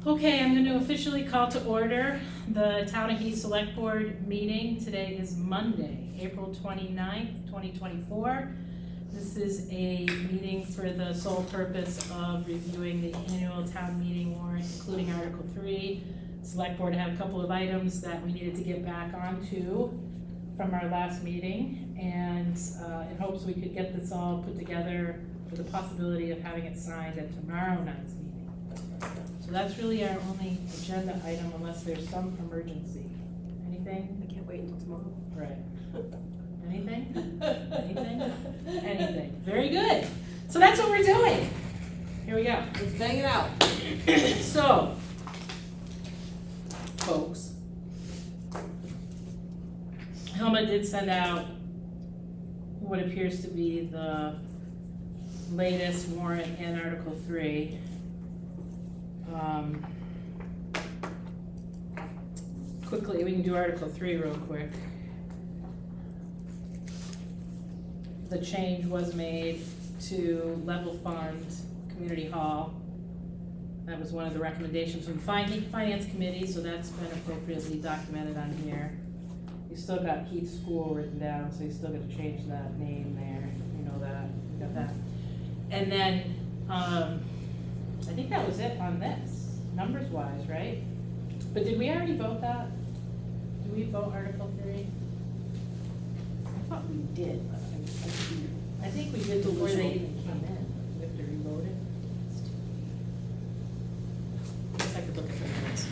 Okay, I'm going to officially call to order the Town of Heath Select Board meeting. Today is Monday, April 29th, 2024. This is a meeting for the sole purpose of reviewing the annual town meeting warrant, including Article 3. Select Board had a couple of items that we needed to get back onto from our last meeting, and in hopes we could get this all put together with the possibility of having it signed at tomorrow night's meeting. So that's really our only agenda item unless there's some emergency. Anything? I can't wait until tomorrow. Right. Anything? Anything? Anything. Very good. So that's what we're doing. Here we go. Let's bang it out. So, folks, Helma did send out what appears to be the latest warrant in Article 3. Quickly, we can do Article 3 real quick. The change was made to level fund Community Hall. That was one of the recommendations from Finance Committee, so that's been appropriately documented on here. You still got Heath School written down, so you still got to change that name there. You know that, you got that. And then, I think that was it on this, numbers wise, right? But did we already vote that? Did we vote Article 3? I thought we did, but I think we did before they even came in. We have to revote it. I guess I could look at the minutes.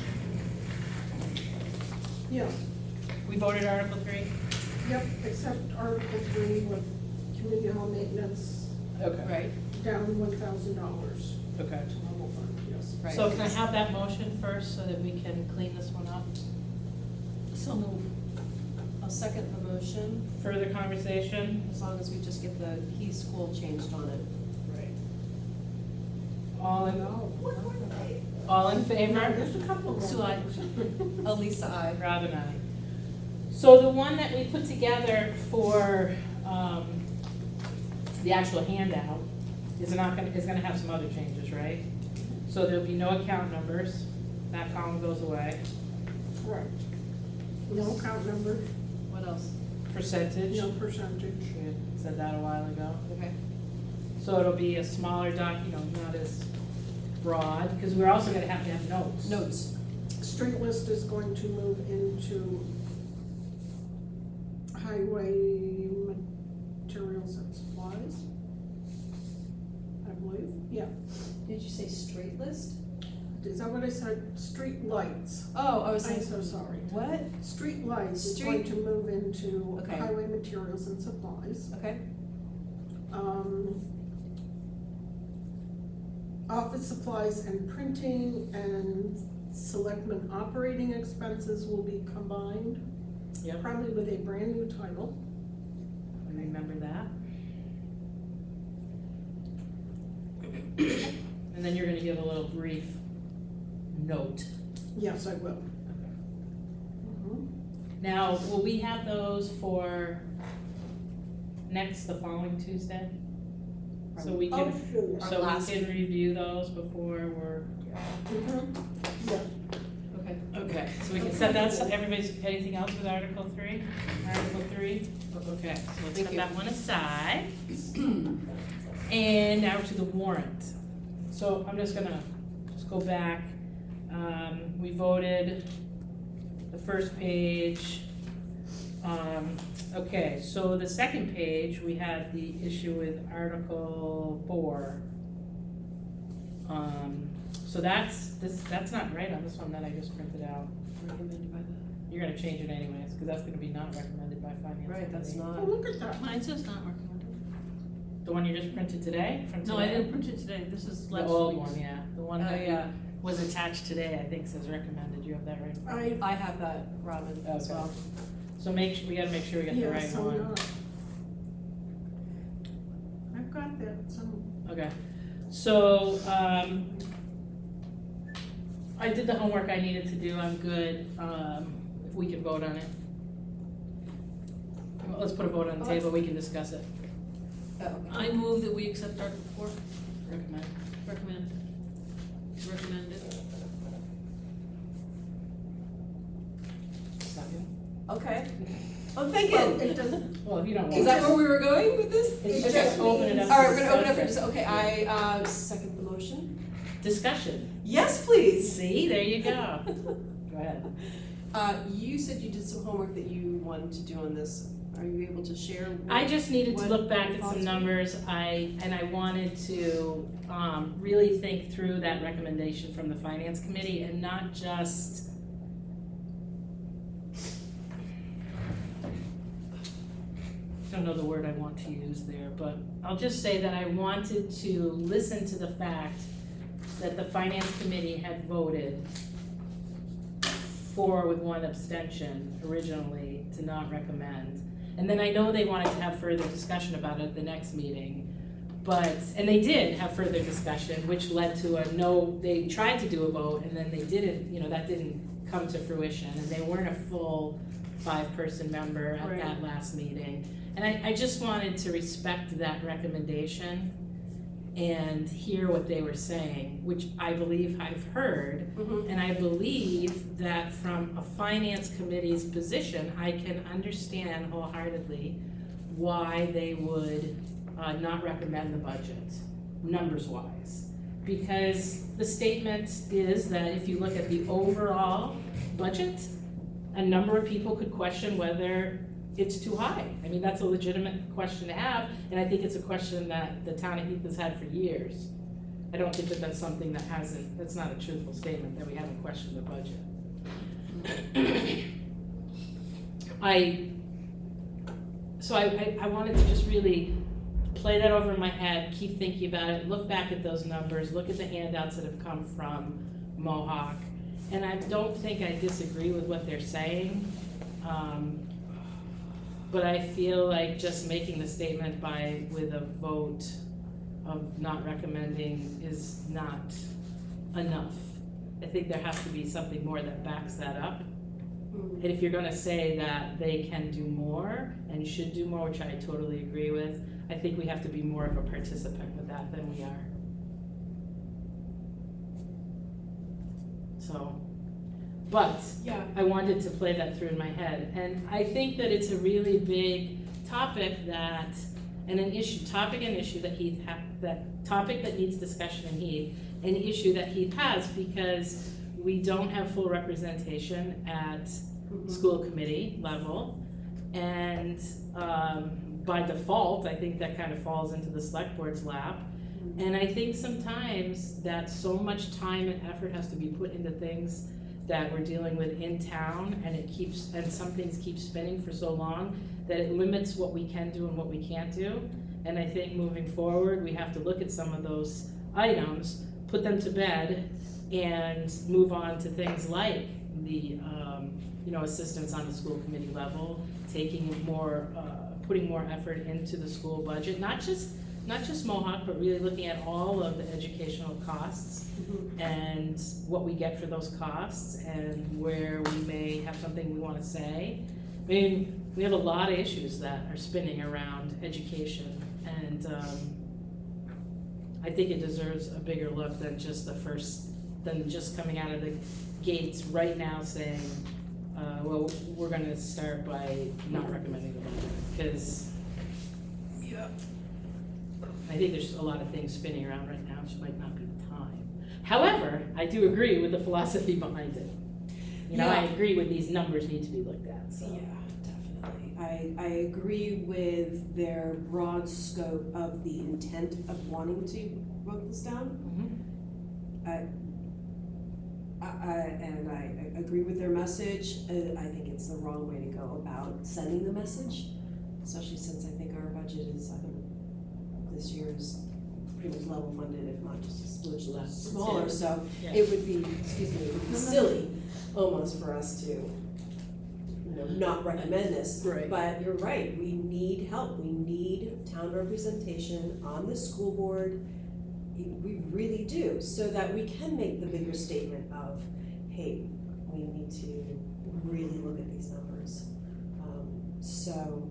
Yeah, We voted Article 3? yep, except Article 3 with community hall maintenance Okay. Right, down $1,000 Okay. to level fund, yes. right. So can I have that motion first so that we can clean this one up? So move. I'll second the motion, Further conversation? as long as we just get the Heath School changed on it. Right. All in No. favor? There's a couple of Sue, aye. them. Elisa, I. Rob and I. So the one that we put together for the actual handout is gonna have some other changes, right? So there'll be no account numbers, that column goes away. Correct. No account number, What else? Percentage, no percentage. we said that a while ago. Okay. So it'll be a smaller not as broad, because we're also gonna have to have notes. Notes. Street list is going to move into highway materials and supplies, I believe, yeah. Did you say straight list? Is that what I said? Street lights. Oh, I was I'm saying. so sorry. What? Street lights is going to move into Okay. highway materials and supplies. Okay. Office supplies and printing and selectmen operating expenses will be combined, Yep, probably with a brand new title. I remember that. And then you're gonna give a little brief note. Yes, I will. Mhm. Now, will we have those for the following Tuesday? So we Oh, can, sure. Our so we last can review those before we're, Mhm. Yeah. Okay. okay, so we can set that, so everybody's, anything else with Article 3? Article 3? Okay, so let's Thank set you. that one aside. And now to the warrant. So I'm just gonna go back. We voted the first page. Okay, so the second page, we had the issue with Article 4. So that's not right on this one that I just printed out. Recommended by the. You're gonna change it anyways, because that's gonna be not recommended by finance. Right, that's Committee. Oh, not. look at that. Mine says not recommended. The one you just printed today, from today? No, I didn't print it today, this is The last old week's. one, yeah, the one Oh, that yeah. was attached today, I think says recommended, you have that right? I have that, Robin, as Okay. well. So we gotta make sure we get the right Yes, I'm one. not. I've got that, some, Okay, so, I did the homework I needed to do, I'm good, if we can vote on it. Let's put a vote on the table, we can discuss it. I move that we accept Article 4, Recommend. recommend it. Okay. I'm Well, thinking, it doesn't, Well, if you don't want. is that where we were going with this? It's It just just open it means- up. All right, for we're gonna open up for, discussion. okay, I, second the motion. Discussion. Yes, please. See, there you go. Go ahead. You said you did some homework that you wanted to do on this. Are you able to share? I just needed to what look back your at thoughts some were? numbers, I wanted to, really think through that recommendation from the finance committee and not just, I don't know the word I want to use there, but I'll just say that I wanted to listen to the fact that the finance committee had voted 4 with 1 abstention originally to not recommend. And then I know they wanted to have further discussion about it at the next meeting, but, and they did have further discussion, which led to a no, they tried to do a vote and then they didn't, that didn't come to fruition, and they weren't a full 5-person member at Right. that last meeting. And I just wanted to respect that recommendation and hear what they were saying, which I believe I've heard. Mhm. And I believe that from a finance committee's position, I can understand wholeheartedly why they would not recommend the budget, numbers-wise. Because the statement is that if you look at the overall budget, a number of people could question whether it's too high. I mean, that's a legitimate question to have, and I think it's a question that the town of Heath has had for years. I don't think that that's something that that's not a truthful statement, that we haven't questioned the budget. So I wanted to just really play that over in my head, keep thinking about it, look back at those numbers, look at the handouts that have come from Mohawk. And I don't think I disagree with what they're saying. But I feel like just making the statement with a vote of not recommending is not enough. I think there has to be something more that backs that up. And if you're gonna say that they can do more and should do more, which I totally agree with, I think we have to be more of a participant with that than we are. So, but Yeah. I wanted to play that through in my head. And I think that it's a really big topic that, and an issue, topic and issue that Heath, that topic that needs discussion in Heath, an issue that Heath has because we don't have full representation at school committee level. And by default, I think that kind of falls into the select board's lap. And I think sometimes that so much time and effort has to be put into things that we're dealing with in town, and some things keep spinning for so long that it limits what we can do and what we can't do. And I think moving forward, we have to look at some of those items, put them to bed, and move on to things like the, assistance on the school committee level, putting more effort into the school budget, not just Mohawk, but really looking at all of the educational costs and what we get for those costs and where we may have something we want to say. I mean, we have a lot of issues that are spinning around education, and I think it deserves a bigger look than just coming out of the gates right now saying, well, we're going to start by not recommending the budget, because I think there's a lot of things spinning around right now, which might not be the time. However, I do agree with the philosophy behind it. I agree with these numbers need to be looked at, so. Yeah, definitely. I agree with their broad scope of the intent of wanting to vote this down. And I agree with their message. I think it's the wrong way to go about sending the message, especially since I think our budget is, this year is pretty much level funded, if not just a smidge less smaller. So Yeah. it would be, silly almost for us to, not recommend this. Right. But you're right, we need help. We need town representation on the school board. We really do, so that we can make the bigger statement of, hey, we need to really look at these numbers. So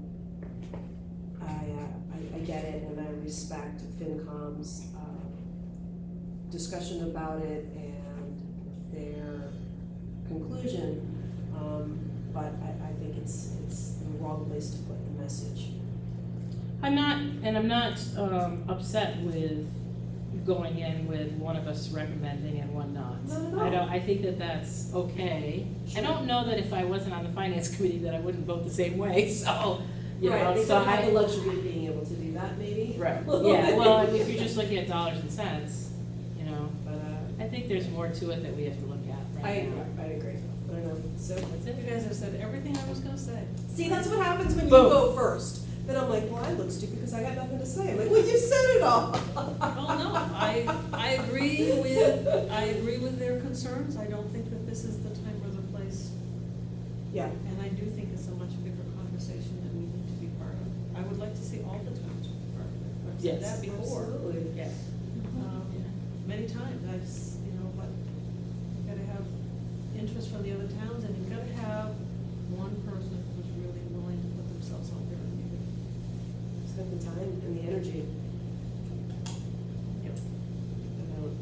I get it, and I respect FinCom's discussion about it and their conclusion. but I think it's the wrong place to put the message. I'm not upset with going in with one of us recommending and one not. Not at all. I think that that's okay. I don't know that if I wasn't on the finance committee that I wouldn't vote the same way, so, you Right, know, they so don't have the I. luxury of being able to do that, maybe. Right, yeah, well, if you're just looking at dollars and cents, you know, but, I think there's more to it that we have to look at right now. I agree. I don't know, so. That's it. You guys have said everything I was gonna say. See, that's what happens when you Boom. go first. Then I'm like, well, I look stupid because I got nothing to say. I'm like, well, you said it all. Well, no, I agree with their concerns. I don't think that this is the time or the place, Yeah. and I do think it's a much bigger conversation that we need to be part of. I would like to see all the towns be part of it. I've said Yes, that before. Absolutely. Yeah. Many times, but you've gotta have interest from the other towns, and you've gotta have one person who's really willing to put themselves out there and do it. Spend the time and the energy. Yep. About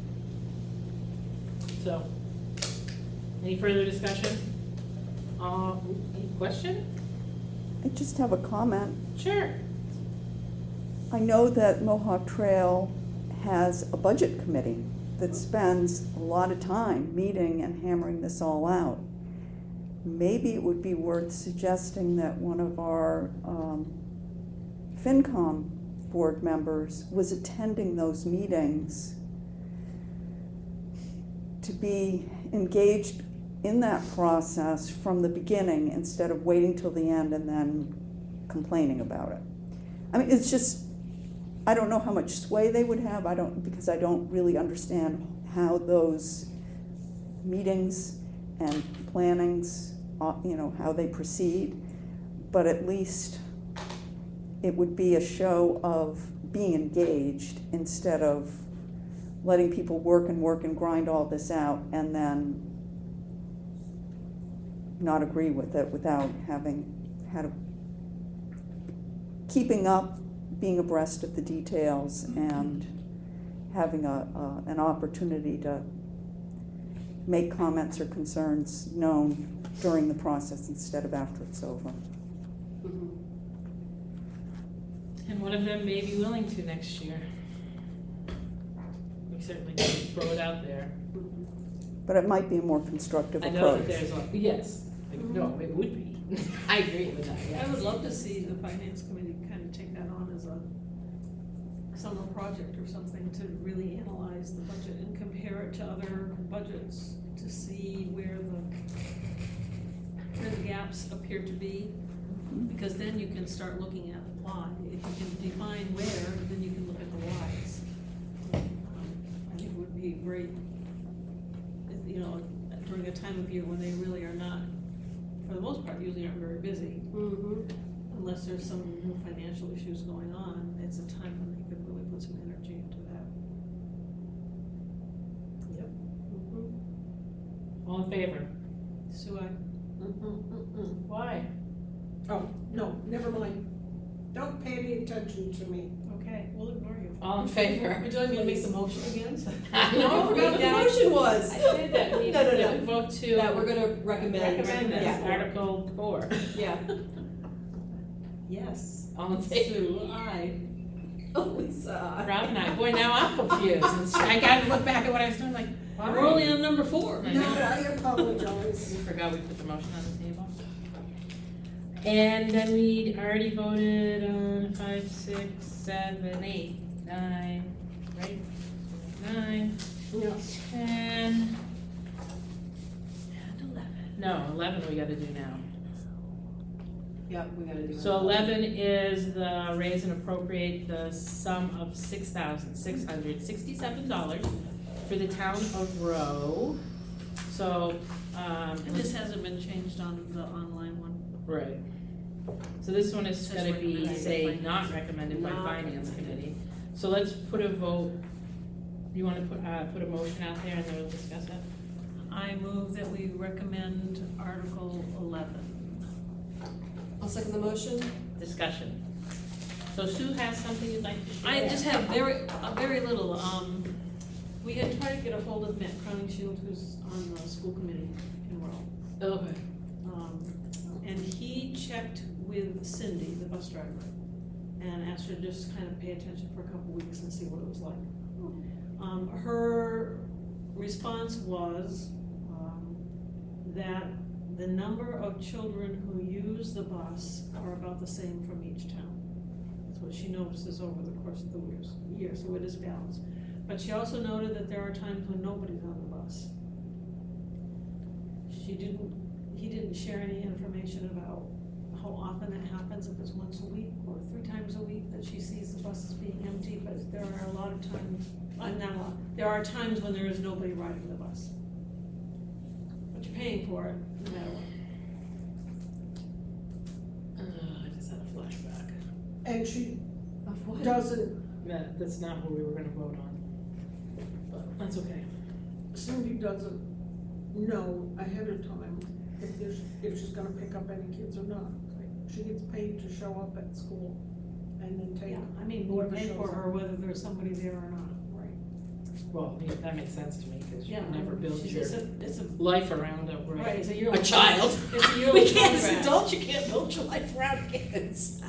So, any further discussion? Any question? I just have a comment. Sure. I know that Mohawk Trail has a budget committee that spends a lot of time meeting and hammering this all out. Maybe it would be worth suggesting that one of our FinCom board members was attending those meetings to be engaged in that process from the beginning instead of waiting till the end and then complaining about it. I mean, it's just, I don't know how much sway they would have, because I don't really understand how those meetings and plannings, how they proceed, but at least it would be a show of being engaged instead of letting people work and grind all this out and then not agree with it without having keeping up, being abreast of the details, and having an opportunity to make comments or concerns known during the process instead of after it's over. And one of them may be willing to next year. We certainly can throw it out there. But it might be a more constructive I approach. know that there's, yes, no, it would be. I agree with that, yes. I would love to see the finance committee kind of take that on as a summer project or something to really analyze the budget and compare it to other budgets to see where the gaps appear to be. Because then you can start looking at the why. If you can define where, then you can look at the whys. I think it would be great, during a time of year when they really are not, for the most part, usually aren't very busy. Unless there's some new financial issues going on, it's a time when they could really put some energy into that. Yep. All in favor? Sue, Why? Oh, no, never mind. Don't pay any attention to me. okay, we'll ignore you. All in favor? Would you like me to make the motion again? No, I forgot what the motion was. I did that, we No. we vote to That we're gonna recommend. recommend this, Yeah. Article 4. Yeah. Yes. All in favor? Sue, aye. Oh, Lisa. Rob and I, boy, now I'm confused. And I gotta look back at what I was doing, like, why? We're only on number 4. I No, know. I apologize. We forgot we put the motion on the table. And then we already voted on 5, 6, 7, 8, 9, right? 9, Yeah. 10, and 11. No, 11 we gotta do now. Yep, we gotta do that. So 11 is the raise and appropriate the sum of $6,667 for the town of Rowe. So, And this hasn't been changed on the online one. right. So this one is Says gonna be, recommended by say, finance. not recommended by Not finance recommended. committee. So let's put a vote, you wanna put a motion out there and then we'll discuss it? I move that we recommend Article 11. I'll second the motion. Discussion. So Sue has something you'd like to share? I just have very little, we had tried to get a hold of Matt Crowning-Shield, who's on the school committee in Rowe. Okay. And he checked with Cindy, the bus driver, and asked her to just kind of pay attention for a couple weeks and see what it was like. Her response was, that the number of children who use the bus are about the same from each town. That's what she notices over the course of the year, so it is balanced. But she also noted that there are times when nobody's on the bus. He didn't share any information about how often that happens, if it's once a week or 3 times a week that she sees the buses being empty, but there are a lot of times, not a lot, there are times when there is nobody riding the bus. But you're paying for it, no matter what. I just had a flashback. And she Of what? doesn't, That's not what we were gonna vote on, but that's okay. Cindy doesn't know ahead of time if she's gonna pick up any kids or not. She gets paid to show up at school and then take. Yeah, I mean, we whoever pay shows for up. her whether there's somebody there or not. Right. Well, yeah, that makes sense to me, because you Yeah, never build your it's a, life around right, it's a a year-old. child. It's a year-old We can't, as contract. adults, you can't build your life around kids.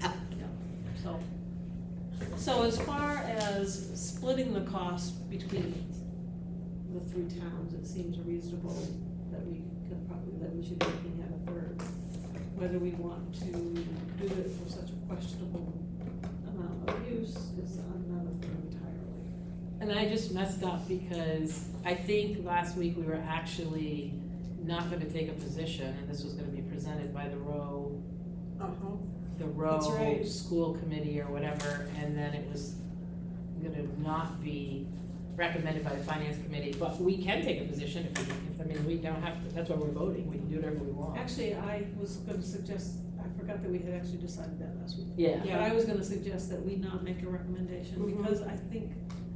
So as far as splitting the cost between the 3 towns, it seems reasonable that we should be looking at a third. Whether we want to do it for such a questionable amount of use is another thing entirely. And I just messed up because I think last week we were actually not gonna take a position, and this was gonna be presented by the Row That's right. School Committee or whatever, and then it was gonna not be recommended by the Finance Committee, but we can take a position if we don't have to, that's why we're voting, we can do whatever we want. Actually, I was gonna suggest, I forgot that we had actually decided that last week. Yeah. But I was gonna suggest that we not make a recommendation, Mhm. because I think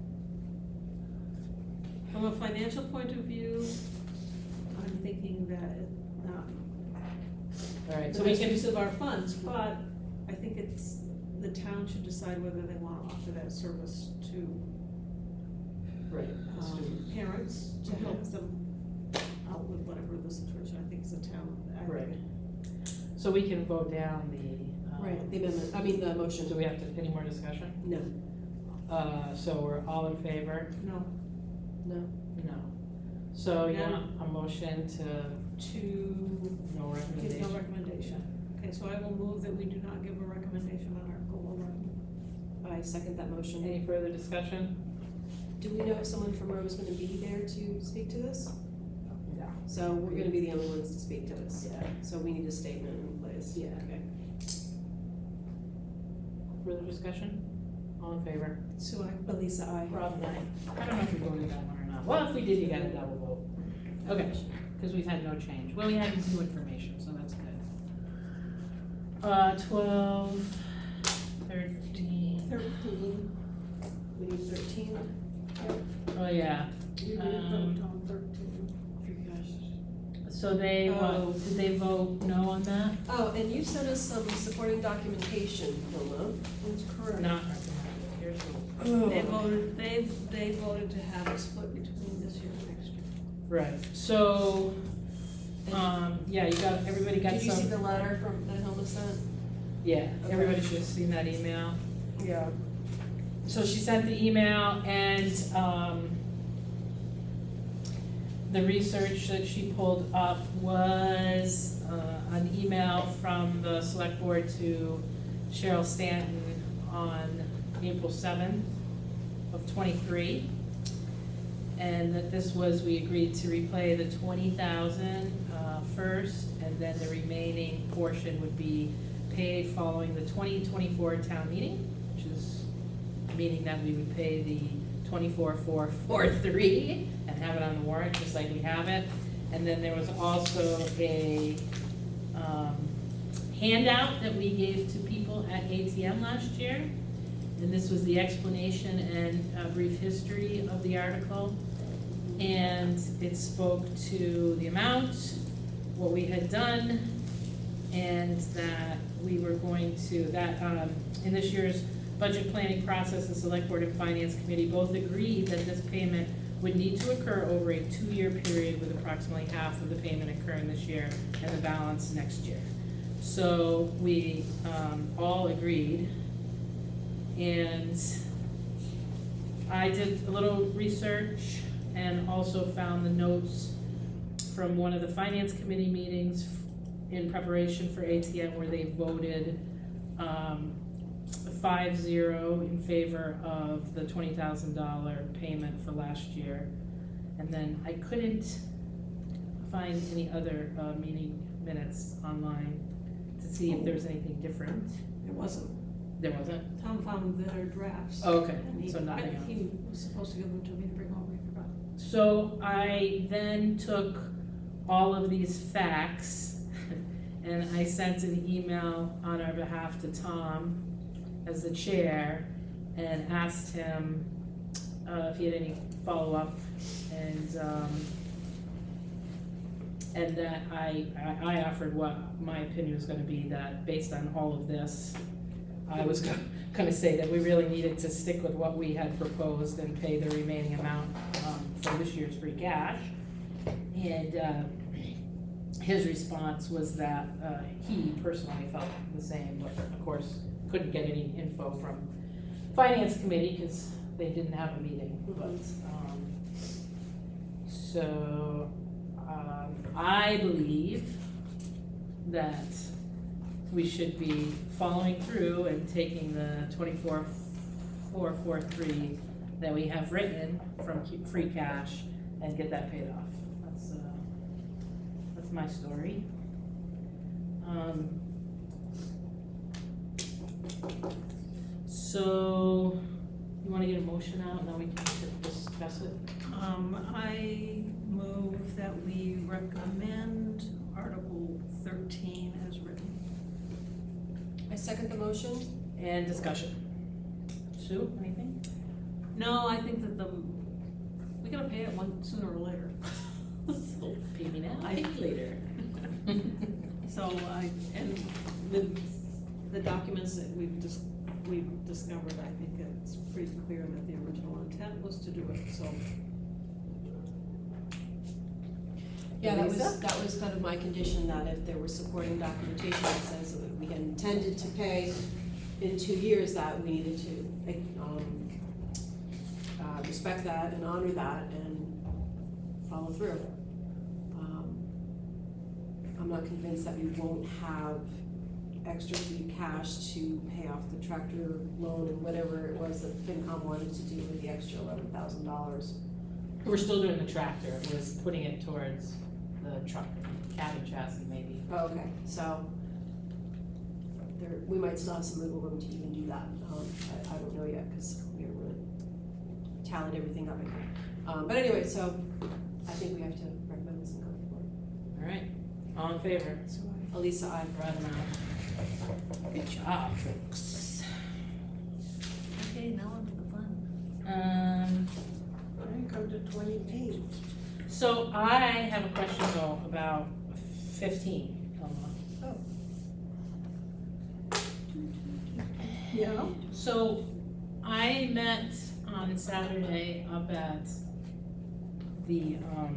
from a financial point of view, I'm thinking that it's not Alright, the so we best can, use of our funds, but I think it's, the town should decide whether they wanna offer that service to right, parents to help them out with whatever the situation, I think is a town. right. So we can vote down the, Right, the amendment, I mean, the motion. do we have to, any more discussion? No, So we're all in favor? No, no. No. So you No. want a motion to to no give recommendation? no recommendation. Okay, so I will move that we do not give a recommendation on Article 11. I second that motion. Any further discussion? Do we know if someone from Row is gonna be there to speak to this? No. So we're gonna be the only ones to speak to this. Yeah. So we need a statement in place. Yeah. Okay. Further discussion? All in favor? So I, Elisa, I. Rob and I don't know if we voted that one or not. Well, if we did, you got a double vote. Okay, because we've had no change. Well, we had new information, so that's good. 12, 13. 13, We need 13. Oh, yeah. you did vote on 13. So they, Oh. did they vote no on that? Oh, and you sent us some supporting documentation, Hilma. That's correct. Not recommended. Here's the. they voted to have a split between this year and next year. Right, so, yeah, you got, everybody got Did you see some, the letter from, that Hilma sent? yeah, Okay. everybody should have seen that email. Yeah. So she sent the email and, the research that she pulled up was, an email from the select board to Cheryl Stanton on April 7th of '23. And that this was, we agreed to repay the 20,000 first, and then the remaining portion would be paid following the 2024 town meeting, which is meaning that we would pay the 24,443 and have it on the warrant, just like we have it. And then there was also a handout that we gave to people at ATM last year. And this was the explanation and a brief history of the article. And it spoke to the amount, what we had done, and that we were going to, that in this year's budget planning process, the Select Board and Finance Committee both agreed that this payment would need to occur over a 2-year period with approximately half of the payment occurring this year and the balance next year. So we all agreed, and I did a little research and also found the notes from one of the finance committee meetings in preparation for ATM where they voted 5-0 in favor of the $20,000 payment for last year. And then I couldn't find any other meeting minutes online to see if there was anything different. It wasn't. There wasn't? Tom found their drafts. Oh, okay, And so nothing else. he was supposed to give them to me to bring home, I forgot. So I then took all of these facts and I sent an email on our behalf to Tom as the chair and asked him if he had any follow-up, and that I offered what my opinion was gonna be, that based on all of this, I was gonna say that we really needed to stick with what we had proposed and pay the remaining amount for this year's free cash. And his response was that he personally felt the same, but of course couldn't get any info from finance committee because they didn't have a meeting. But so I believe that we should be following through and taking the 24,443 that we have written from free cash and get that paid off. That's my story. So you want to get a motion out and then we can discuss it? I move that we recommend Article 13 as written. I second the motion. And discussion. Sue, anything? No, I think that we gotta pay it one sooner or later. Pay me now, I- pay me later. So and with the documents that we've discovered, I think it's pretty clear that the original intent was to do it, so. Yeah, Lisa? that was kind of my condition, that if there was supporting documentation that says that we had intended to pay in 2 years, that we needed to respect that and honor that and follow through. I'm not convinced that we won't have extra free cash to pay off the tractor loan and whatever it was that FinCom wanted to do with the extra $11,000. We're still doing the tractor, it was putting it towards the truck, cabin chassis maybe. Oh, okay, so we might still have some wiggle room to even do that. I don't know yet, because we haven't really tallied everything up again. But anyway, so I think we have to recommend this and go forward. All right, all in favor? Elisa, I. Rodden, aye. Good job, folks. Okay, now on to the fun. I come to 28. So I have a question though about 15, Elma. Yeah, So I met on Saturday up at the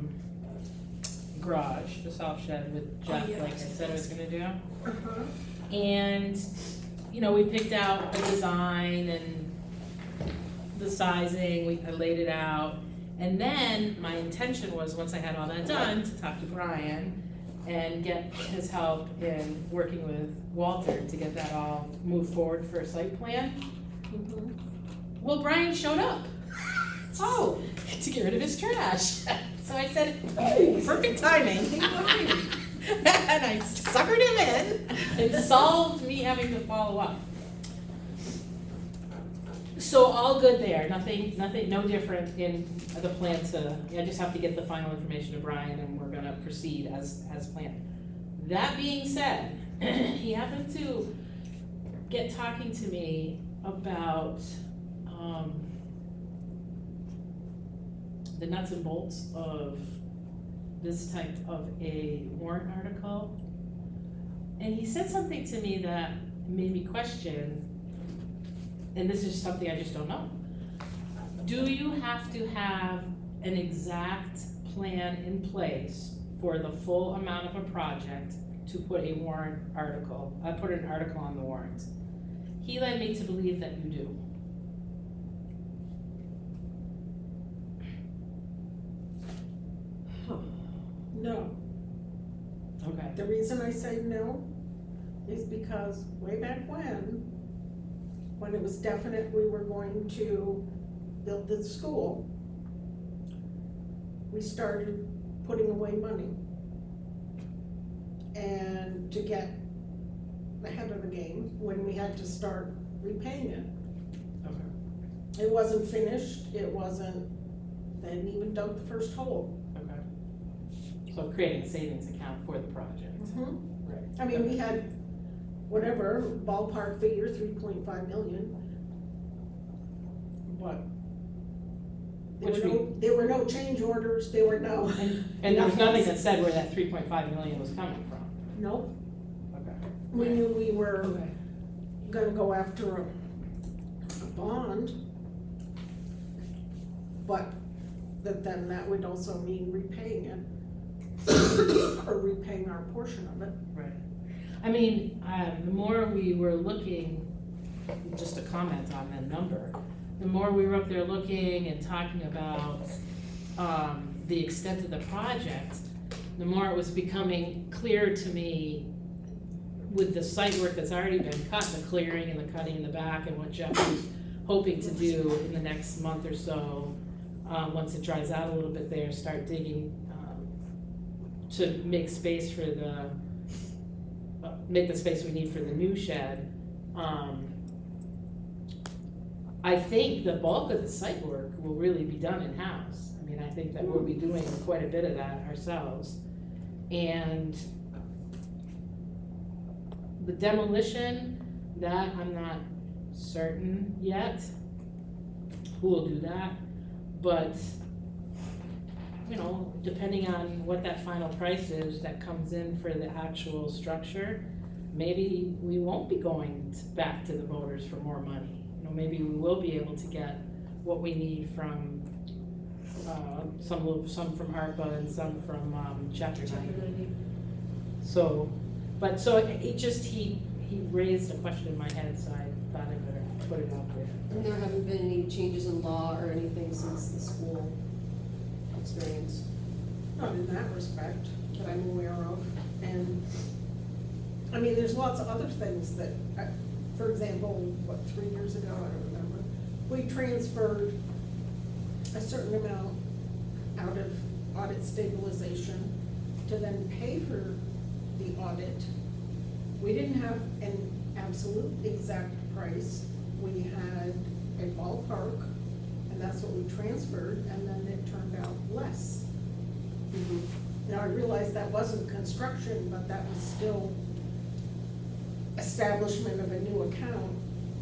garage, the salt shed with Jeff, yeah. like I said I was gonna do. uh-huh, And, you know, we picked out the design and the sizing, I laid it out. And then my intention was, once I had all that done, to talk to Brian and get his help in working with Walter to get that all moved forward for a site plan. Well, Brian showed up. Oh, to get rid of his trash. So I said, oh, perfect timing. And I suckered him in and solved me having to follow up. So all good there, nothing, no different in the plan I just have to get the final information to Brian and we're gonna proceed as planned. That being said, he happened to get talking to me about, the nuts and bolts of this type of a warrant article. And he said something to me that made me question, and this is something I just don't know. Do you have to have an exact plan in place for the full amount of a project to put a warrant article, put an article on the warrant. He led me to believe that you do. No. Okay. The reason I say no is because way back when it was definite we were going to build the school, we started putting away money. And to get ahead of the game, when we had to start repaying it. Okay. It wasn't finished, they hadn't even dug the first hole. Okay. So creating a savings account for the project. Right. I mean, we had whatever, ballpark figure, 3.5 million. But there were no change orders, there were no. And there was nothing that said where that 3.5 million was coming from. Nope, Okay. we knew we were Okay. gonna go after a bond. But then that would also mean repaying it. Or repaying our portion of it. Right. I mean, the more we were looking, just a comment on that number, the more we were up there looking and talking about the extent of the project, the more it was becoming clear to me with the site work that's already been cut, the clearing and the cutting in the back, and what Jeff was hoping to do in the next month or so, once it dries out a little bit there, start digging to make space for make the space we need for the new shed. I think the bulk of the site work will really be done in-house. I mean, I think that we'll be doing quite a bit of that ourselves. And the demolition, that I'm not certain yet who will do that, but you know, depending on what that final price is that comes in for the actual structure, maybe we won't be going back to the voters for more money. You know, maybe we will be able to get what we need from some from ARPA and some from Chapter 90. So he raised a question in my head, so I thought I better put it out there. And there haven't been any changes in law or anything since the school experience Not in that respect that I'm aware of. And, I mean, there's lots of other things that, for example, 3 years ago, I don't remember, we transferred a certain amount out of audit stabilization to then pay for the audit. We didn't have an absolute exact price. We had a ballpark, and that's what we transferred, and then it turned out less. Now, I realize that wasn't construction, but that was still establishment of a new account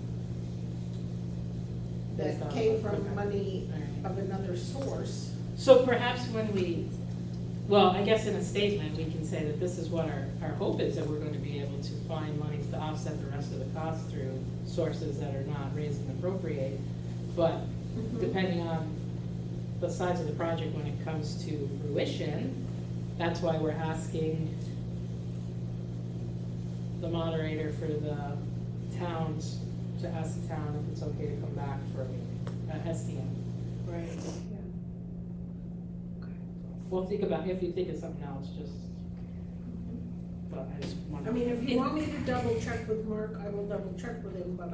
that came from money of another source. So perhaps I guess in a statement, we can say that this is what our hope is, that we're going to be able to find monies to offset the rest of the cost through sources that are not raise and appropriate. But depending on the size of the project when it comes to fruition, that's why we're asking the moderator for the towns to ask the town if it's okay to come back for SDM. Right. Well, think about, if you think of something else, just, but I just want I mean, if you want me to double check with Mark, I will double check with him, but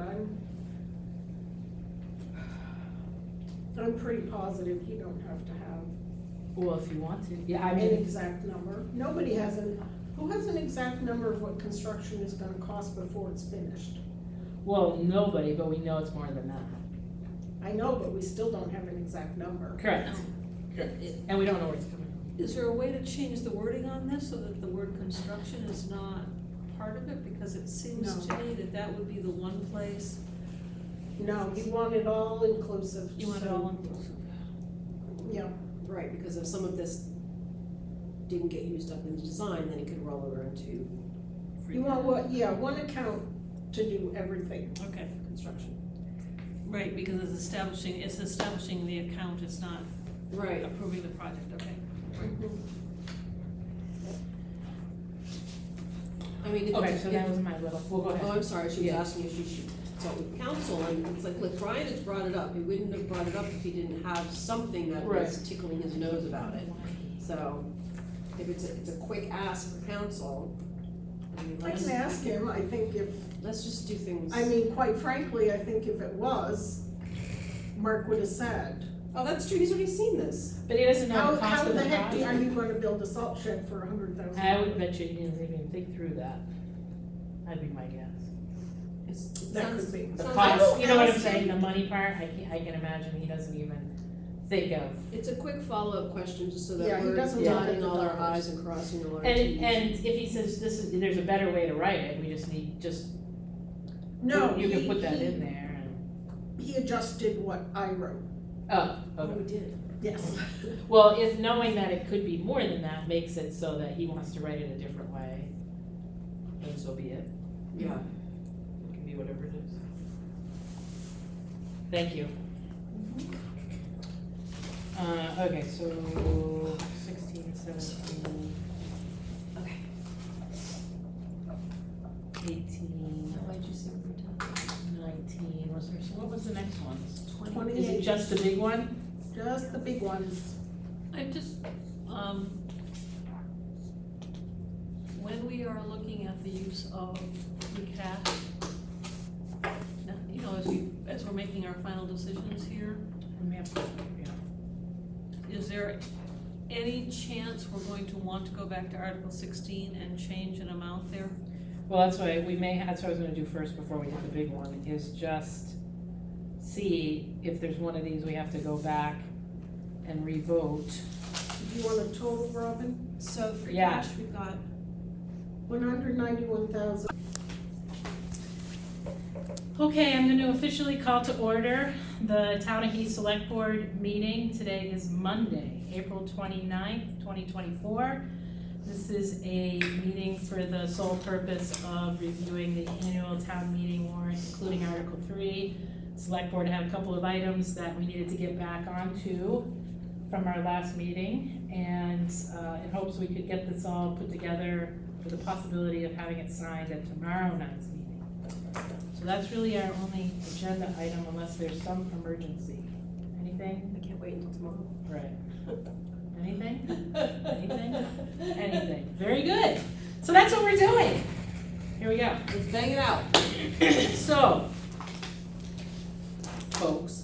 I'm pretty positive you don't have to have Well, if you want to, yeah, I an mean, exact number. Nobody has who has an exact number of what construction is gonna cost before it's finished? well, nobody, but we know it's more than that. I know, but we still don't have an exact number. Correct. And we don't know where it's coming from. Is there a way to change the wording on this so that the word construction is not part of it? Because it seems No. to me that would be the one place. No, you want it all inclusive. You want it all inclusive. Yeah, Right, because if some of this didn't get used up in the design, then it could roll over into you want one account to do everything. Okay, construction. Right, because it's establishing the account, it's not Right. approving the project, okay. I mean, if Okay, it's, so that was my little, well, go oh, ahead. I'm sorry, she was Yeah. asking if she should consult with council, and it's like, look, Brian has brought it up, he wouldn't have brought it up if he didn't have something that was Right. tickling his nose about it. So, if it's a quick ask for council, I mean, I let's, can ask him, I think if, let's just do things. I mean, quite frankly, I think if it was, Mark would have said, Oh, that's true, he's already seen this. But he doesn't know how, the cost how of the the heck are you project. gonna build a salt shed for $100,000? I would bet you he didn't even think through that. That'd be my guess. It That sounds- could be. The sounds cost, like- you know what I'm saying, the money part, I can imagine he doesn't even think of. It's a quick follow-up question, just so Yeah, that he we're doesn't look dotting at the all our dollars. i's and crossing all our And, t's. and if he says there's a better way to write it, we just need, No, you can he- put that he- in there and, He adjusted what I wrote, oh, Oh, okay. we did. yes. Well, if knowing that it could be more than that makes it so that he wants to write it a different way, then so be it. Yeah. It can be whatever it is. Thank you. Okay, so 16, 17, Okay. 18, Why'd you say we were done? 19, was there, what was the next one? Is it 28, just the big one? just the big ones. I just, when we are looking at the use of free cash, now, you know, as we're making our final decisions here, We have to, yeah. is there any chance we're going to want to go back to Article 16 and change an amount there? Well, that's why that's what I was gonna do first before we hit the big one, is just see if there's one of these we have to go back and revote. Do you want a total, Robin? So free Yeah. cash, we've got, 191,000. Okay, I'm gonna officially call to order the Town of Heath Select Board meeting. Today is Monday, April 29th, 2024. This is a meeting for the sole purpose of reviewing the annual town meeting warrant, including Article 3. Select Board had a couple of items that we needed to get back onto from our last meeting, and in hopes we could get this all put together with the possibility of having it signed at tomorrow night's meeting. So that's really our only agenda item unless there's some emergency. Anything? I can't wait until tomorrow. Right. Anything? Anything? Anything. Very good. So that's what we're doing. Here we go. Let's bang it out. So, folks,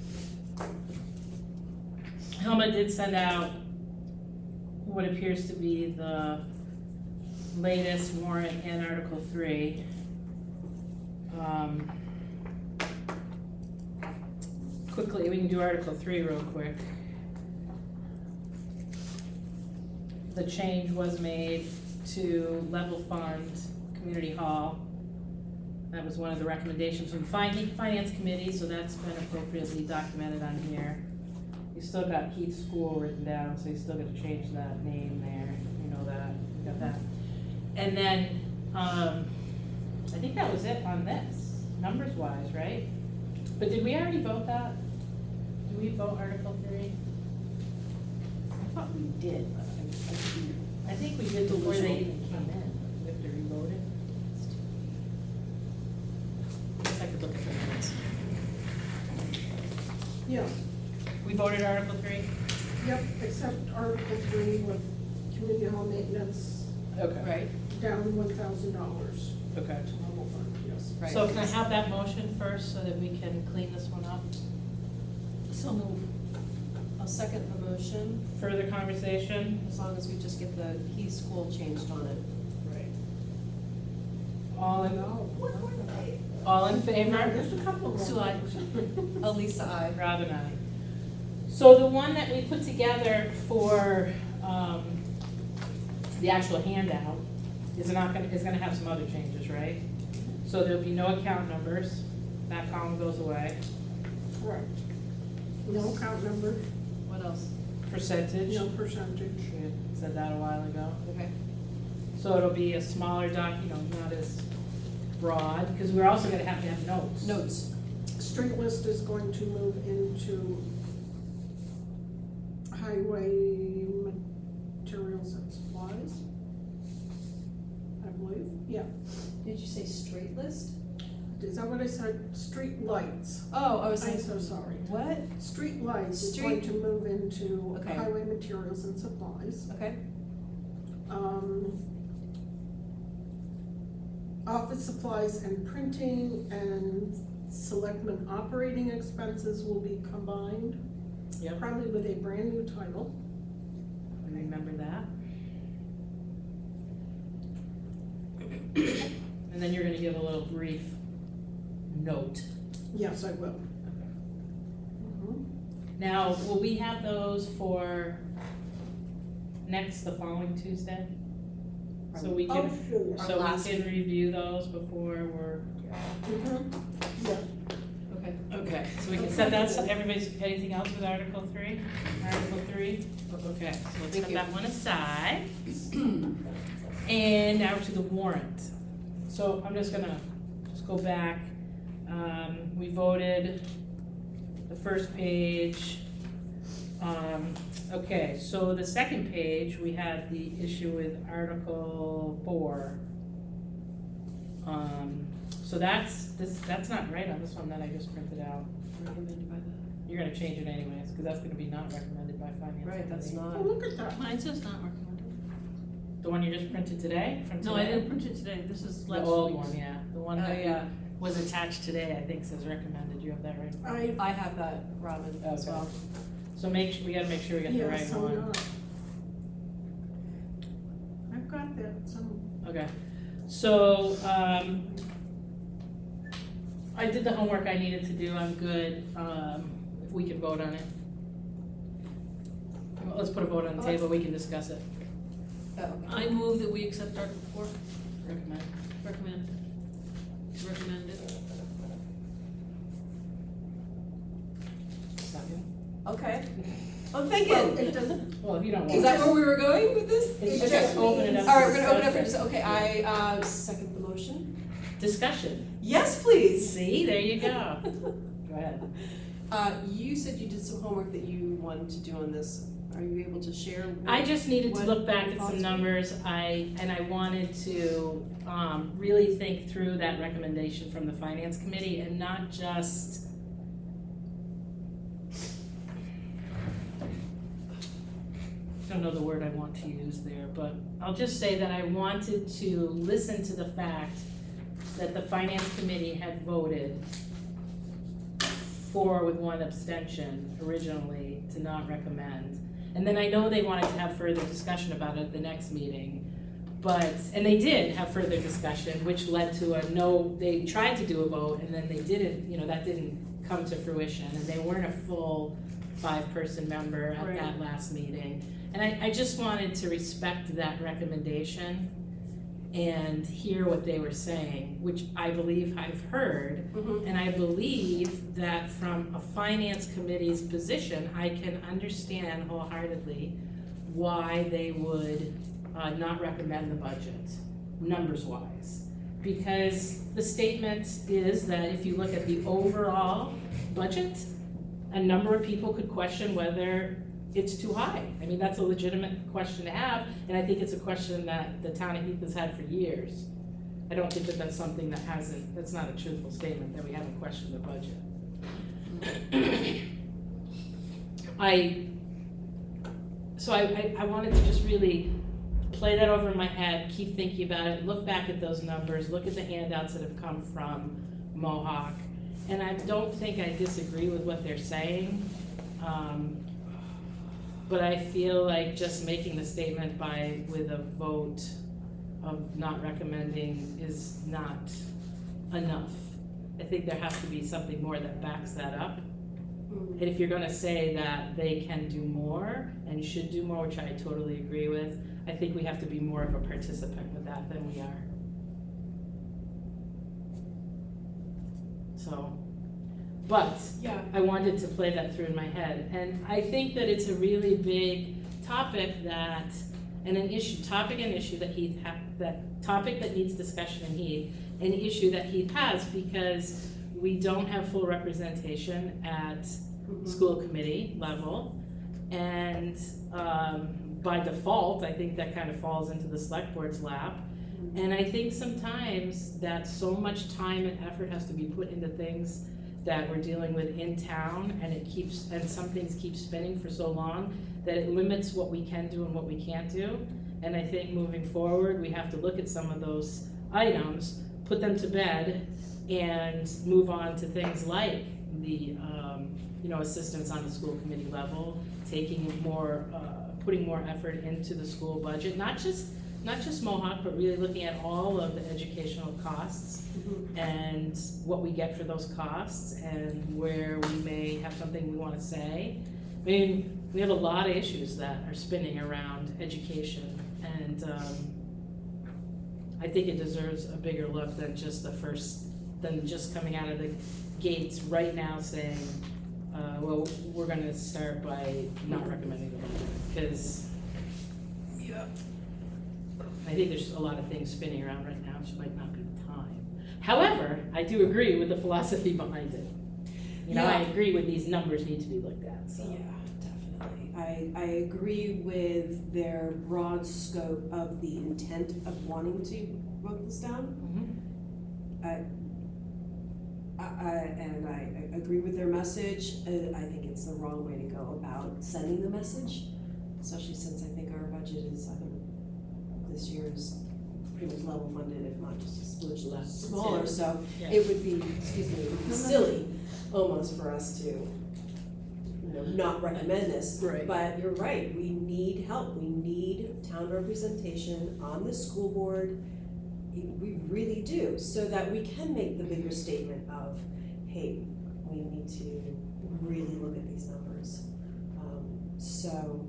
Helma did send out what appears to be the latest warrant in Article 3. Quickly, we can do Article 3 real quick. The change was made to level fund Community Hall. That was one of the recommendations from Finance Committee, so that's been appropriately documented on here. You still got Heath School written down, so you still gotta change that name there, you know that, you got that. And then, I think that was it on this, numbers wise, right? But did we already vote that? Did we vote Article 3? I thought we did, but I think we did before they even came in. We have to revote it. I guess I could look at the minutes. Yeah, We voted Article 3? yep, except Article 3 with community hall maintenance Okay. Right, down $1,000 Okay. to level fund, yes. right. So can I have that motion first so that we can clean this one up? So move. I'll second the motion, Further conversation? as long as we just get the Heath School changed on it. Right. All in, No. all in favor? There's a couple more. Sue, aye. Elisa, I. Rob and I. So the one that we put together for, the actual handout is gonna have some other changes, right? So there'll be no account numbers, that column goes away. Correct. No account number, What else? Percentage, no percentage. we had said that a while ago. Okay. So it'll be a smaller not as broad, because we're also gonna have to have notes. Notes. Street list is going to move into highway materials and supplies. I believe, yeah. Did you say straight list? Is that what I said? Street lights. Oh, I was I'm saying. so sorry. What? Street lights is going to move into Okay. highway materials and supplies. Okay. Office supplies and printing and selectmen operating expenses will be combined, Yep, probably with a brand new title. I remember that. And then you're gonna give a little brief note. Yes, I will. Mhm. Now, will we have those for the following Tuesday? So we Oh, can, sure. so we can review those before we're, Mhm. Yeah. Okay. okay, so we can set that, everybody's, anything else with Article 3? Article 3? Okay, so let's Thank set you. that one aside. And now to the warrant. So I'm just gonna go back. We voted the first page. Okay, so the second page, we had the issue with Article 4. So that's not right on this one that I just printed out. Recommended by the. You're gonna change it anyways, because that's gonna be not recommended by finance. Right, that's Committee. Oh, not. look at that. Mine says not recommended. The one you just printed today, from today? No, I didn't print it today, this is The last old week's. one, yeah, the one Oh, that yeah. was attached today, I think says recommended, you have that right? I have that, Robin, as Okay. well. So we gotta make sure we get the Yeah, right so one. not. I've got that, some. Okay, so, I did the homework I needed to do, I'm good, if we can vote on it. Well, let's put a vote on the table, we can discuss it, Oh, okay. I move that we accept Article 4, recommend. recommend it. Second. Okay. I'm Well, thinking, it doesn't, Well, if you don't is want that to. where we were going with this? It's It just just open it means- up. All right, for we're gonna open up for, discussion. okay, I, second the motion. Discussion, Yes, please. see, there you go. Go ahead. You said you did some homework that you wanted to do on this. Are you able to share? I just needed to what look back your at thoughts some were? numbers, I wanted to, really think through that recommendation from the finance committee and not just I don't know the word I want to use there, but I'll just say that I wanted to listen to the fact that the finance committee had voted 4 with 1 abstention originally to not recommend. And then I know they wanted to have further discussion about it at the next meeting, and they did have further discussion, which led to a no, they tried to do a vote, and then they didn't, that didn't come to fruition, and they weren't a full 5-person member at Right. that last meeting. And I just wanted to respect that recommendation and hear what they were saying, which I believe I've heard. Mhm. And I believe that from a finance committee's position, I can understand wholeheartedly why they would not recommend the budget, numbers-wise. Because the statement is that if you look at the overall budget, a number of people could question whether it's too high. I mean, that's a legitimate question to have, and I think it's a question that the town of Heath has had for years. I don't think that that's something that's not a truthful statement, that we haven't questioned the budget. I wanted to just really play that over in my head, keep thinking about it, look back at those numbers, look at the handouts that have come from Mohawk. And I don't think I disagree with what they're saying. But I feel like just making the statement with a vote of not recommending is not enough. I think there has to be something more that backs that up. And if you're gonna say that they can do more and should do more, which I totally agree with, I think we have to be more of a participant with that than we are. So, but Yeah. I wanted to play that through in my head, and I think that it's a really big topic that topic that needs discussion in Heath, an issue that Heath has, because we don't have full representation at Mhm. school committee level, And by default, I think that kind of falls into the select board's lap. And I think sometimes that so much time and effort has to be put into things that we're dealing with in town, and some things keep spinning for so long that it limits what we can do and what we can't do. And I think moving forward, we have to look at some of those items, put them to bed, and move on to things like the, assistance on the school committee level, putting more effort into the school budget, not just Mohawk, but really looking at all of the educational costs and what we get for those costs and where we may have something we want to say. I mean, we have a lot of issues that are spinning around education, and I think it deserves a bigger look than just coming out of the gates right now saying, well, we're going to start by not recommending the budget, because I think there's a lot of things spinning around right now, which might not be the time. However, I do agree with the philosophy behind it. I agree with these numbers need to be looked at, so. Yeah, definitely. I agree with their broad scope of the intent of wanting to vote this down. And I agree with their message. I think it's the wrong way to go about sending the message, especially since I think our budget is, this year is pretty much level funded, if not just a smidge less smaller. So it would be, silly almost for us to, not recommend this. Right. But you're right, we need help. We need town representation on the school board. We really do, so that we can make the bigger statement of, hey, we need to really look at these numbers. So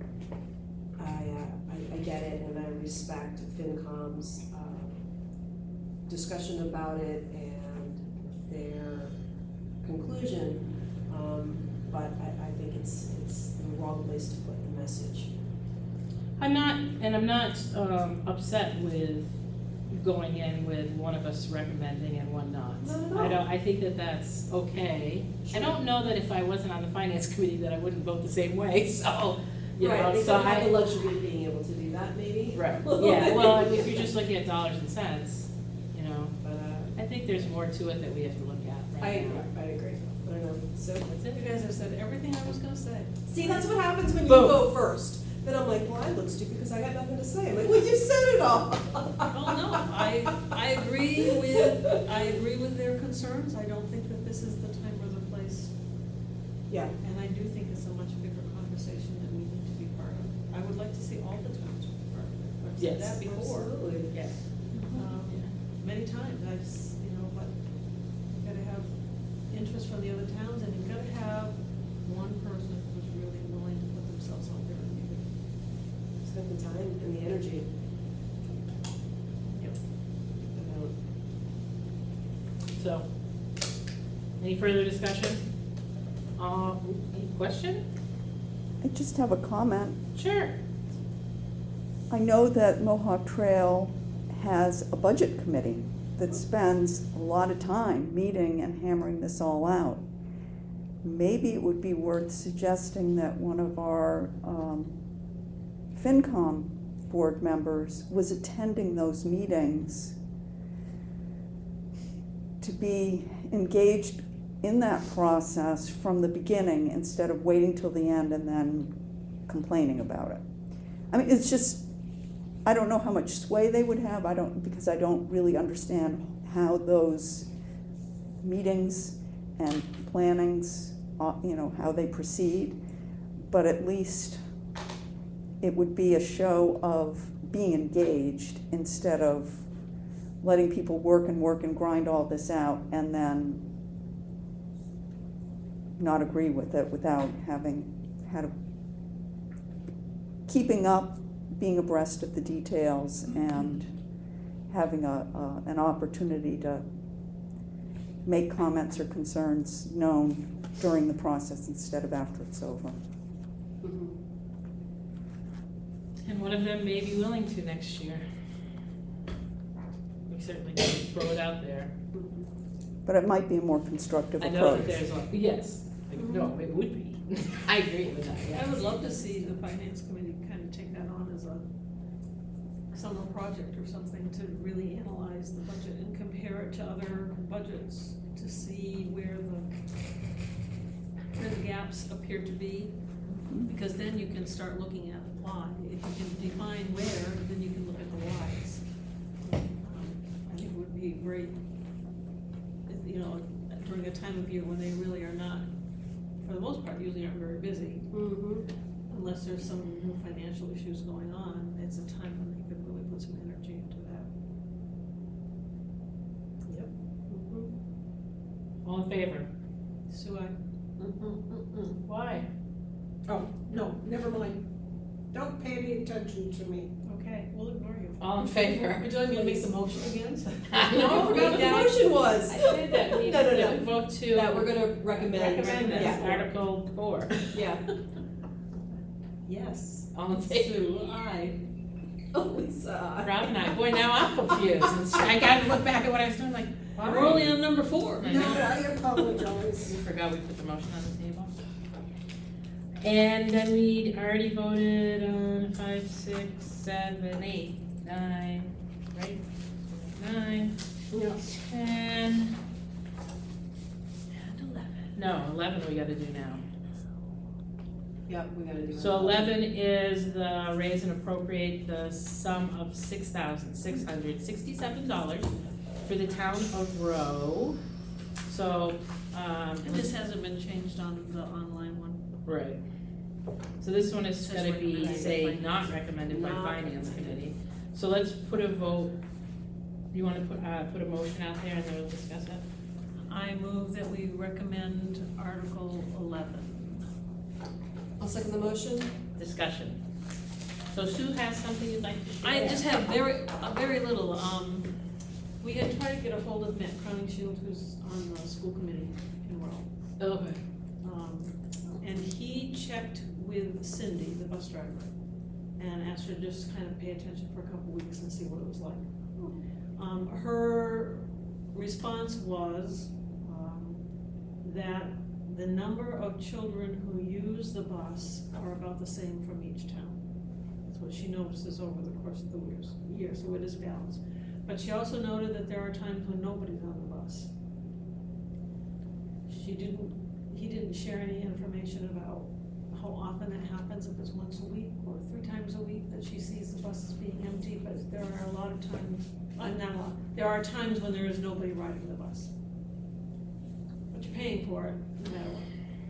I get it, and I respect FinCom's discussion about it and their conclusion, but I think it's the wrong place to put the message. I'm not upset with going in with one of us recommending and one not. Not at all. I think that that's okay. Sure. I don't know that if I wasn't on the finance committee that I wouldn't vote the same way, so, Right, they so don't have the luxury of being able to do that, maybe? Right, yeah, well, if you're just looking at dollars and cents, but I think there's more to it that we have to look at right now. I agree. I don't know, so That's You it. guys have said everything I was gonna say. see, that's what happens when you Boom. go first. Then I'm like, well, I look stupid because I got nothing to say. I'm like, well, you said it all. Oh, no, I agree with their concerns. I don't think that this is the time or the place, Yeah. and I do think it's a much bigger conversation that we need to be part of. I would like to see all the towns be part of it. I've said Yes. that before. Absolutely. Yes. Many times, but you've gotta have interest from the other towns, and you've gotta have one person who's really willing to put themselves out there and make it. Spend the time and the energy. Yep. So, any further discussion? Any question? I just have a comment. Sure. I know that Mohawk Trail has a budget committee that spends a lot of time meeting and hammering this all out. Maybe it would be worth suggesting that one of our FinCom board members was attending those meetings to be engaged in that process from the beginning instead of waiting till the end and then complaining about it. I mean, it's just, I don't know how much sway they would have, because I don't really understand how those meetings and plannings, how they proceed, but at least it would be a show of being engaged instead of letting people work and grind all this out and then not agree with it without keeping up, being abreast of the details, and having an opportunity to make comments or concerns known during the process instead of after it's over. And one of them may be willing to next year. We certainly can throw it out there. But it might be a more constructive I approach. know that there's yes, no, it would be. I agree with that, yes. I would love to see the finance committee kind of take that on as a summer project or something to really analyze the budget and compare it to other budgets to see where the gaps appear to be. Because then you can start looking at why. If you can define where, then you can look at the whys. I think it would be great, you know, during a time of year when they really are not, for the most part, usually aren't very busy. Unless there's some new financial issues going on, it's a time when they could really put some energy into that. Yep. All in favor? Sue, Why? Oh, no, never mind. Don't pay any attention to me. okay, we'll ignore you. All in favor? Would you like me to make the motion again? I forgot what the motion was. I did that, we No, no, no. we vote to. That we're gonna recommend. Recommend this, Yeah. Article 4. Yeah. Yes. All in favor? Sue, aye. Oh, Lisa. Rob and I, boy, now I'm confused. I gotta look back at what I was doing, like, why? We're only on number 4. I No, know. I apologize. We forgot we put the motion on the table. And then we already voted on 5, 6, 7, 8, 9, right? 9, Yeah. 10, and 11. No, 11 we gotta do now. Yep, we gotta do. So 11 is the raise and appropriate the sum of $6,667 for the town of Rowe. So, And this hasn't been changed on the online one. right. So this one is Says gonna be, recommended by say, finance. not recommended by Not finance recommended. committee. So let's put a vote, you wanna put a motion out there and then we'll discuss it? I move that we recommend Article 11. I'll second the motion. Discussion. So Sue has something you'd like to share? I just have very little, we had tried to get a hold of Matt Crowningshield, who's on the school committee in Rowe. Okay. And he checked with Cindy, the bus driver, and asked her to just kind of pay attention for a couple weeks and see what it was like. Her response was, that the number of children who use the bus are about the same from each town. That's what she notices over the course of the year, so it is balanced. But she also noted that there are times when nobody's on the bus. He didn't share any information about how often that happens, if it's once a week or 3 times a week that she sees the buses being empty, but there are a lot of times, not a lot, there are times when there is nobody riding the bus. But you're paying for it, no matter what.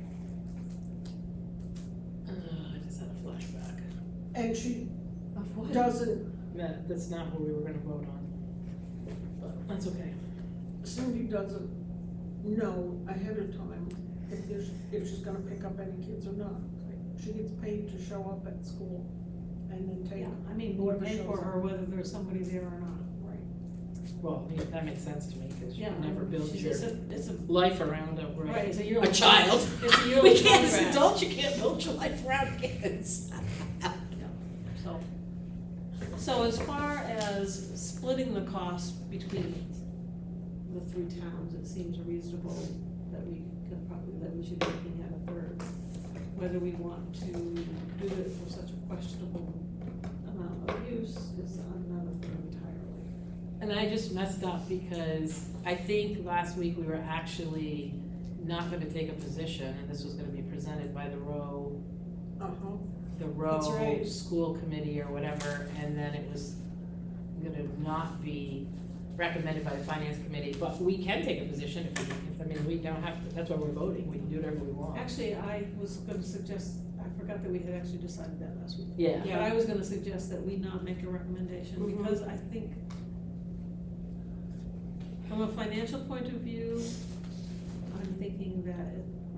I just had a flashback. And she Of what? doesn't, That's not what we were gonna vote on. But that's okay. Cindy doesn't know ahead of time if she's gonna pick up any kids or not. She gets paid to show up at school and then take. Yeah, I mean, you whoever pay for shows her up. whether there's somebody there or not. Right. Well, yeah, that makes sense to me, because you Yeah, never build your it's a, life around a, right, it's a yearly. a child. It's a yearly We can't, as contract. adults, you can't build your life around kids. So as far as splitting the cost between the 3 towns, it seems reasonable that we should be looking at a third. Whether we want to do it for such a questionable amount of use is another thing entirely. And I just messed up because I think last week we were actually not gonna take a position, and this was gonna be presented by the Rowe That's right. School Committee or whatever, and then it was gonna not be recommended by the Finance Committee, but we can take a position if we don't have to, that's why we're voting, we can do whatever we want. Actually, I was gonna suggest, I forgot that we had actually decided that last week. Yeah. But I was gonna suggest that we not make a recommendation, Mhm. because I think from a financial point of view, I'm thinking that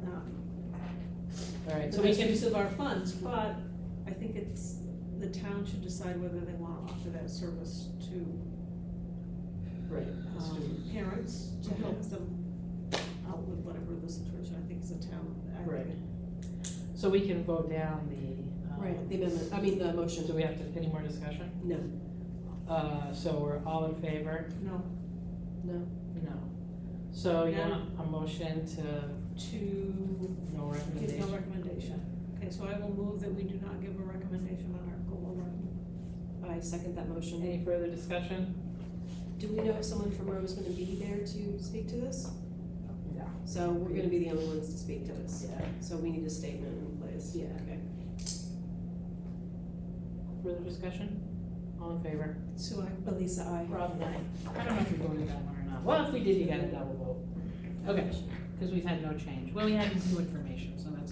All right, so so we we can can, use of our funds, but I think the town should decide whether they wanna offer that service to, right, parents to help them out with whatever the situation, I think is a town. right. So we can vote down the. Right, the amendment, I mean, the motion. Do we have to, any more discussion? No. So we're all in favor? No, No. No. So you No. want a motion to to No give recommendation. no recommendation. Okay, so I will move that we do not give a recommendation on Article 11. I second that motion. Any further discussion? Do we know if someone from Row is gonna be there to speak to this? Yeah. So we're gonna be the only ones to speak to this. Yeah. So we need a statement in place. Yeah. Okay. Further discussion? All in favor? So I, Elisa, I. Rob and I don't know if we voted that one or not. Well, if we did, you got a double vote. Okay, because we've had no change. Well, we had new information, so that's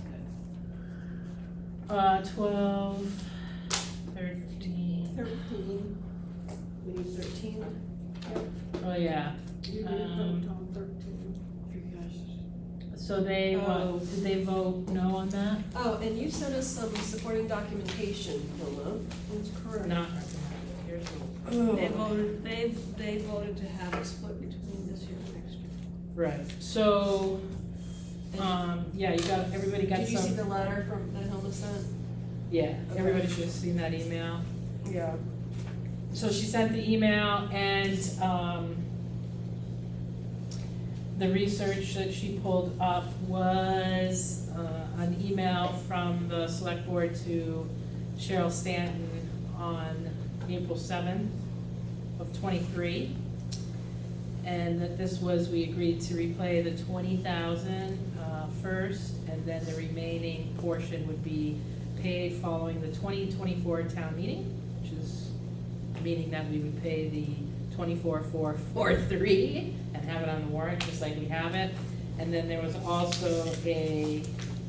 good. 12, 13. 13, We need 13. Oh, yeah. you did vote on 13. free cash. So they, Oh. did they vote no on that? Oh, and you sent us some supporting documentation, Hilma. That's correct. Not recommended. Here's the. They voted to have it split between this year and next year. Right, so, yeah, you got, everybody got some. Did you see the letter from, that Hilma sent? Yeah, Okay. everybody should have seen that email. Yeah. So she sent the email and, the research that she pulled up was, an email from the select board to Cheryl Stanton on April 7th of '23. And that this was, we agreed to repay the 20,000 first, and then the remaining portion would be paid following the 2024 town meeting, which is a meeting that we would pay the 24,443 and have it on the warrant, just like we have it. And then there was also a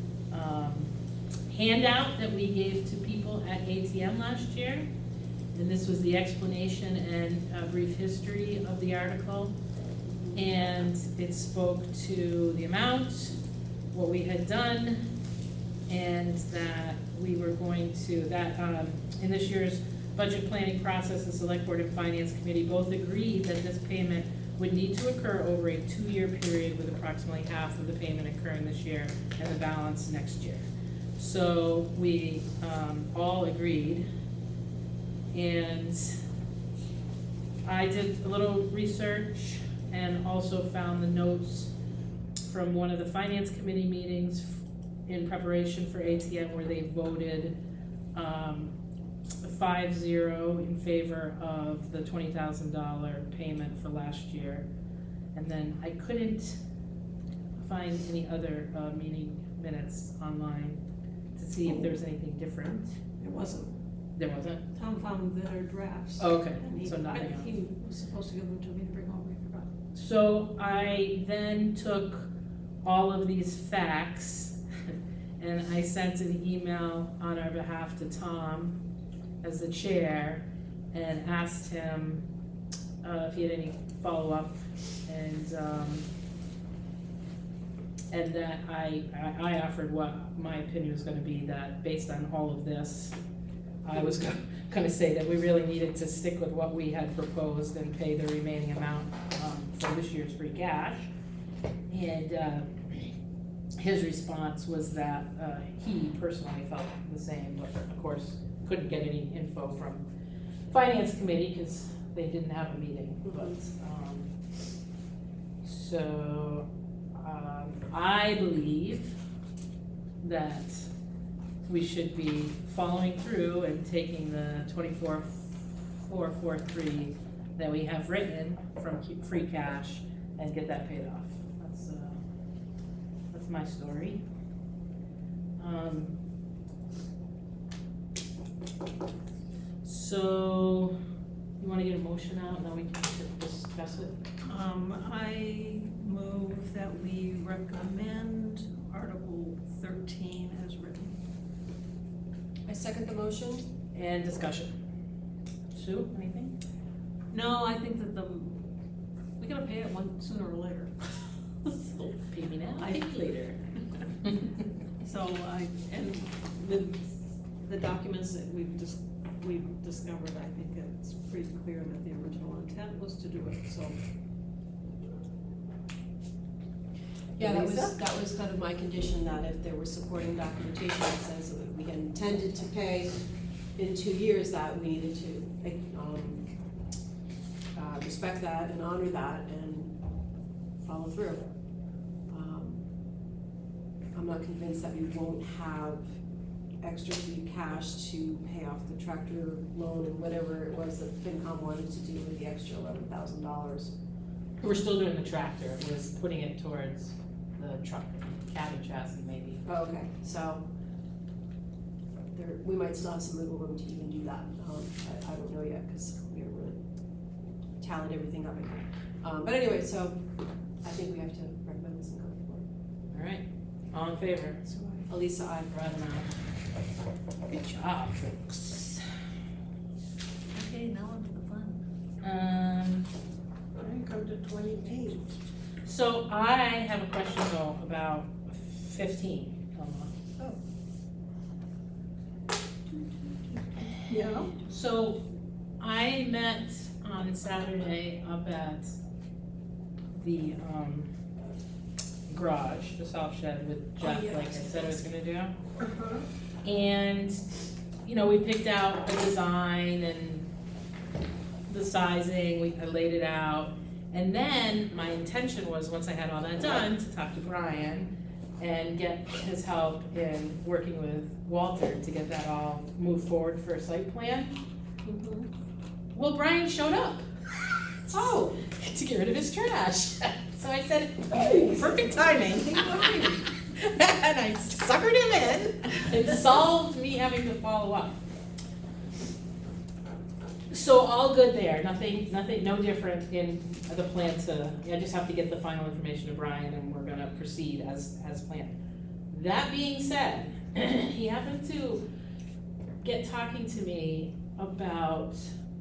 handout that we gave to people at ATM last year. And this was the explanation and a brief history of the article. And it spoke to the amount, what we had done, and that we were going to, that in this year's budget planning process, the Select Board and Finance Committee both agreed that this payment would need to occur over a 2-year period, with approximately half of the payment occurring this year and the balance next year. So we all agreed. And I did a little research and also found the notes from one of the finance committee meetings in preparation for ATM, where they voted 5-0 in favor of the $20,000 payment for last year. And then I couldn't find any other meeting minutes online to see if there's anything different. It wasn't. There wasn't? Tom found their drafts. Oh, okay, And he, so nothing else. he was supposed to give them to me to bring home, I forgot. So I then took all of these facts and I sent an email on our behalf to Tom as the chair and asked him if he had any follow-up, and that I offered what my opinion was gonna be, that based on all of this, I was gonna say that we really needed to stick with what we had proposed and pay the remaining amount for this year's free cash. And his response was that he personally felt the same, but of course couldn't get any info from Finance Committee because they didn't have a meeting. But so I believe that we should be following through and taking the 24,443 that we have written from free cash and get that paid off. That's my story. So you want to get a motion out and then we can discuss it? I move that we recommend Article 13 as written. I second the motion. And discussion. Sue, anything? No, I think that we gotta pay it one sooner or later. Pay me now, I- pay me later. So and with the documents that we've discovered, I think it's pretty clear that the original intent was to do it, so. Yeah, that Lisa? was kind of my condition, that if there was supporting documentation that says that we had intended to pay in 2 years, that we needed to respect that and honor that and follow through. I'm not convinced that we won't have extra free cash to pay off the tractor loan and whatever it was that FinCom wanted to do with the extra $11,000. We're still doing the tractor, it was putting it towards the truck, cabin chassis maybe. Oh, okay, so there, we might still have some wiggle room to even do that. I don't know yet, because we haven't really tallied everything up again. But anyway, so I think we have to recommend this and go forward. All right, all in favor? Elisa, I. Rod and I. Good job, folks. Okay, now on to the fun. I think come to 28. So I have a question though about 15, Elma. Yeah, So I met on Saturday up at the garage, the salt shed with Jeff, yeah. like I said I was gonna do. uh-huh, And, you know, we picked out the design and the sizing, I laid it out. And then my intention was, once I had all that done, to talk to Brian and get his help in working with Walter to get that all moved forward for a site plan. mhm. Well, Brian showed up Oh, to get rid of his trash. So I said, oh, perfect timing. And I suckered him in and solved me having to follow up. So all good there, nothing, no different in the plan to, I just have to get the final information to Brian and we're gonna proceed as planned. That being said, he happened to get talking to me about,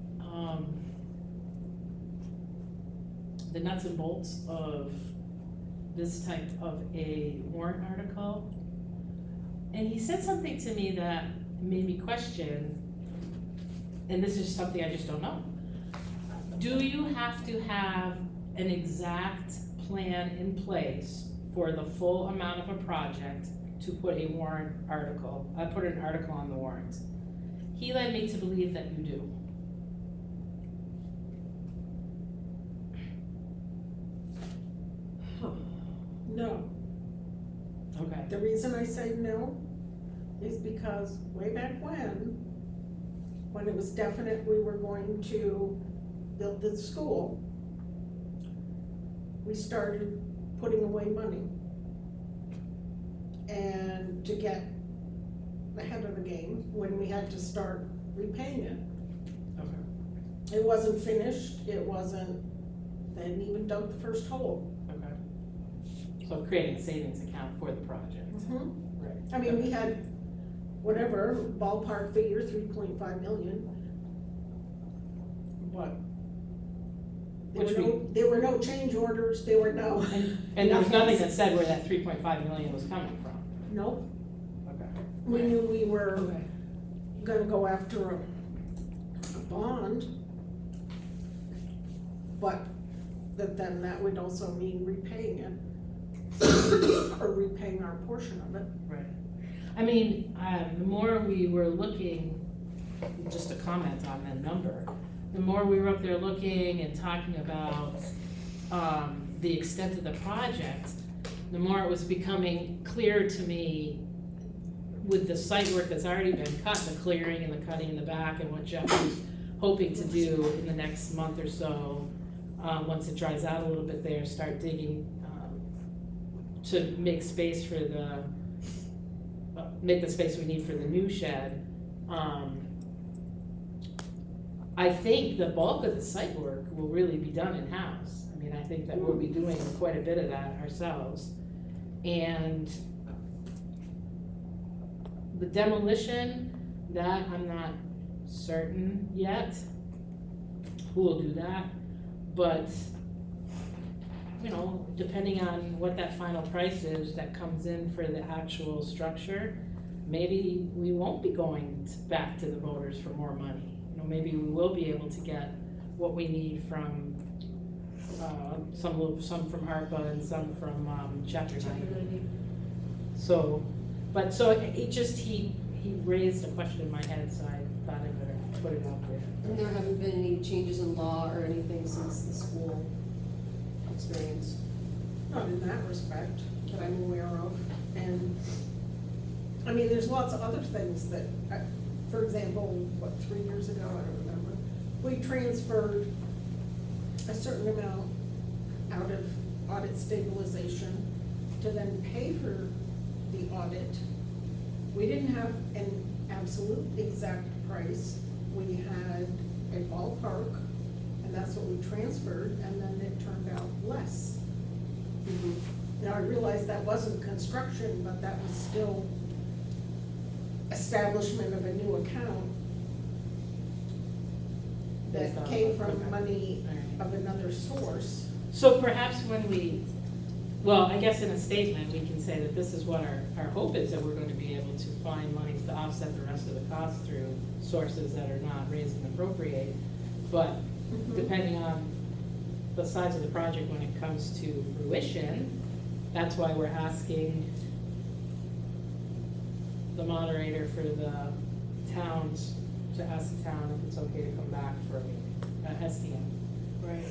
the nuts and bolts of this type of a warrant article. And he said something to me that made me question, and this is something I just don't know. Do you have to have an exact plan in place for the full amount of a project to put a warrant article, put an article on the warrant? He led me to believe that you do. No. Okay. The reason I say no is because way back when it was definite we were going to build the school, we started putting away money. And to get ahead of the game, when we had to start repaying it. Okay. It wasn't finished, they hadn't even dug the first hole. Okay. So creating a savings account for the project. Right. I mean, we had whatever ballpark figure, 3.5 million. But Which there were no change orders, there were no, And there was nothing that said where that 3.5 million was coming from. nope. Okay. We knew we were Okay. gonna go after a bond. But then that would also mean repaying it. Or repaying our portion of it. Right. I mean, the more we were looking, just to comment on that number, the more we were up there looking and talking about the extent of the project, the more it was becoming clear to me with the site work that's already been cut, the clearing and the cutting in the back and what Jeff was hoping to do in the next month or so, once it dries out a little bit there, start digging to make space for make the space we need for the new shed. I think the bulk of the site work will really be done in-house. I mean, I think that we'll be doing quite a bit of that ourselves. And the demolition, that I'm not certain yet who will do that, but you know, depending on what that final price is that comes in for the actual structure, maybe we won't be going back to the voters for more money. You know, maybe we will be able to get what we need from some from ARPA and some from Chapter 90. So, but so it just he raised a question in my head, so I thought I better put it out there. and there haven't been any changes in law or anything since the school experience. Not in that respect that I'm aware of. And, I mean, there's lots of other things that, for example, 3 years ago, I don't remember, we transferred a certain amount out of audit stabilization to then pay for the audit. We didn't have an absolute exact price, we had a ballpark, and that's what we transferred, and then it turned out less. Now, I realize that wasn't construction, but that was still establishment of a new account Based that on came what- from okay. money Alright. of another source. So perhaps when we, well, I guess in a statement, we can say that this is what our hope is, that we're going to be able to find monies to offset the rest of the costs through sources that are not raise and appropriate. But depending on the size of the project when it comes to fruition, that's why we're asking the moderator for the towns to ask the town if it's okay to come back for a SDM. Right.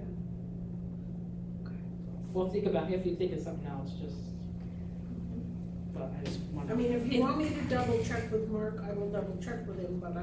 Well, think about, if you think of something else, just, but I just want I mean, if you want me to double check with Mark, I will double check with him, but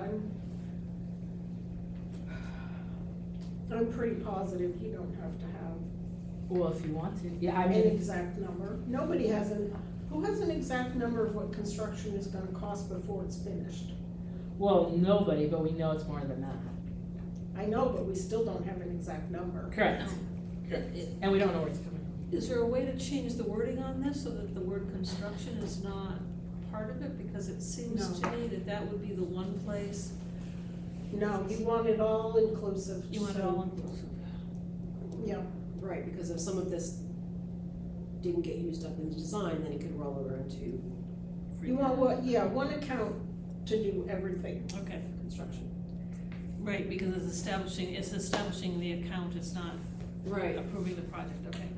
I'm pretty positive you don't have to have Well, if you want to, yeah, I an mean, exact number. Nobody has who has an exact number of what construction is gonna cost before it's finished? well, nobody, but we know it's more than that. I know, but we still don't have an exact number. Correct. And we don't know where it's coming Is there a way to change the wording on this so that the word construction is not part of it? Because it seems No. to me that that would be the one place. No, you want it all inclusive. You want it so- all inclusive. Yeah, Right, because if some of this didn't get used up in the design, then it could roll over into free you want one account to do everything. Okay, construction. right, because it's establishing the account, it's not Right. approving the project, okay.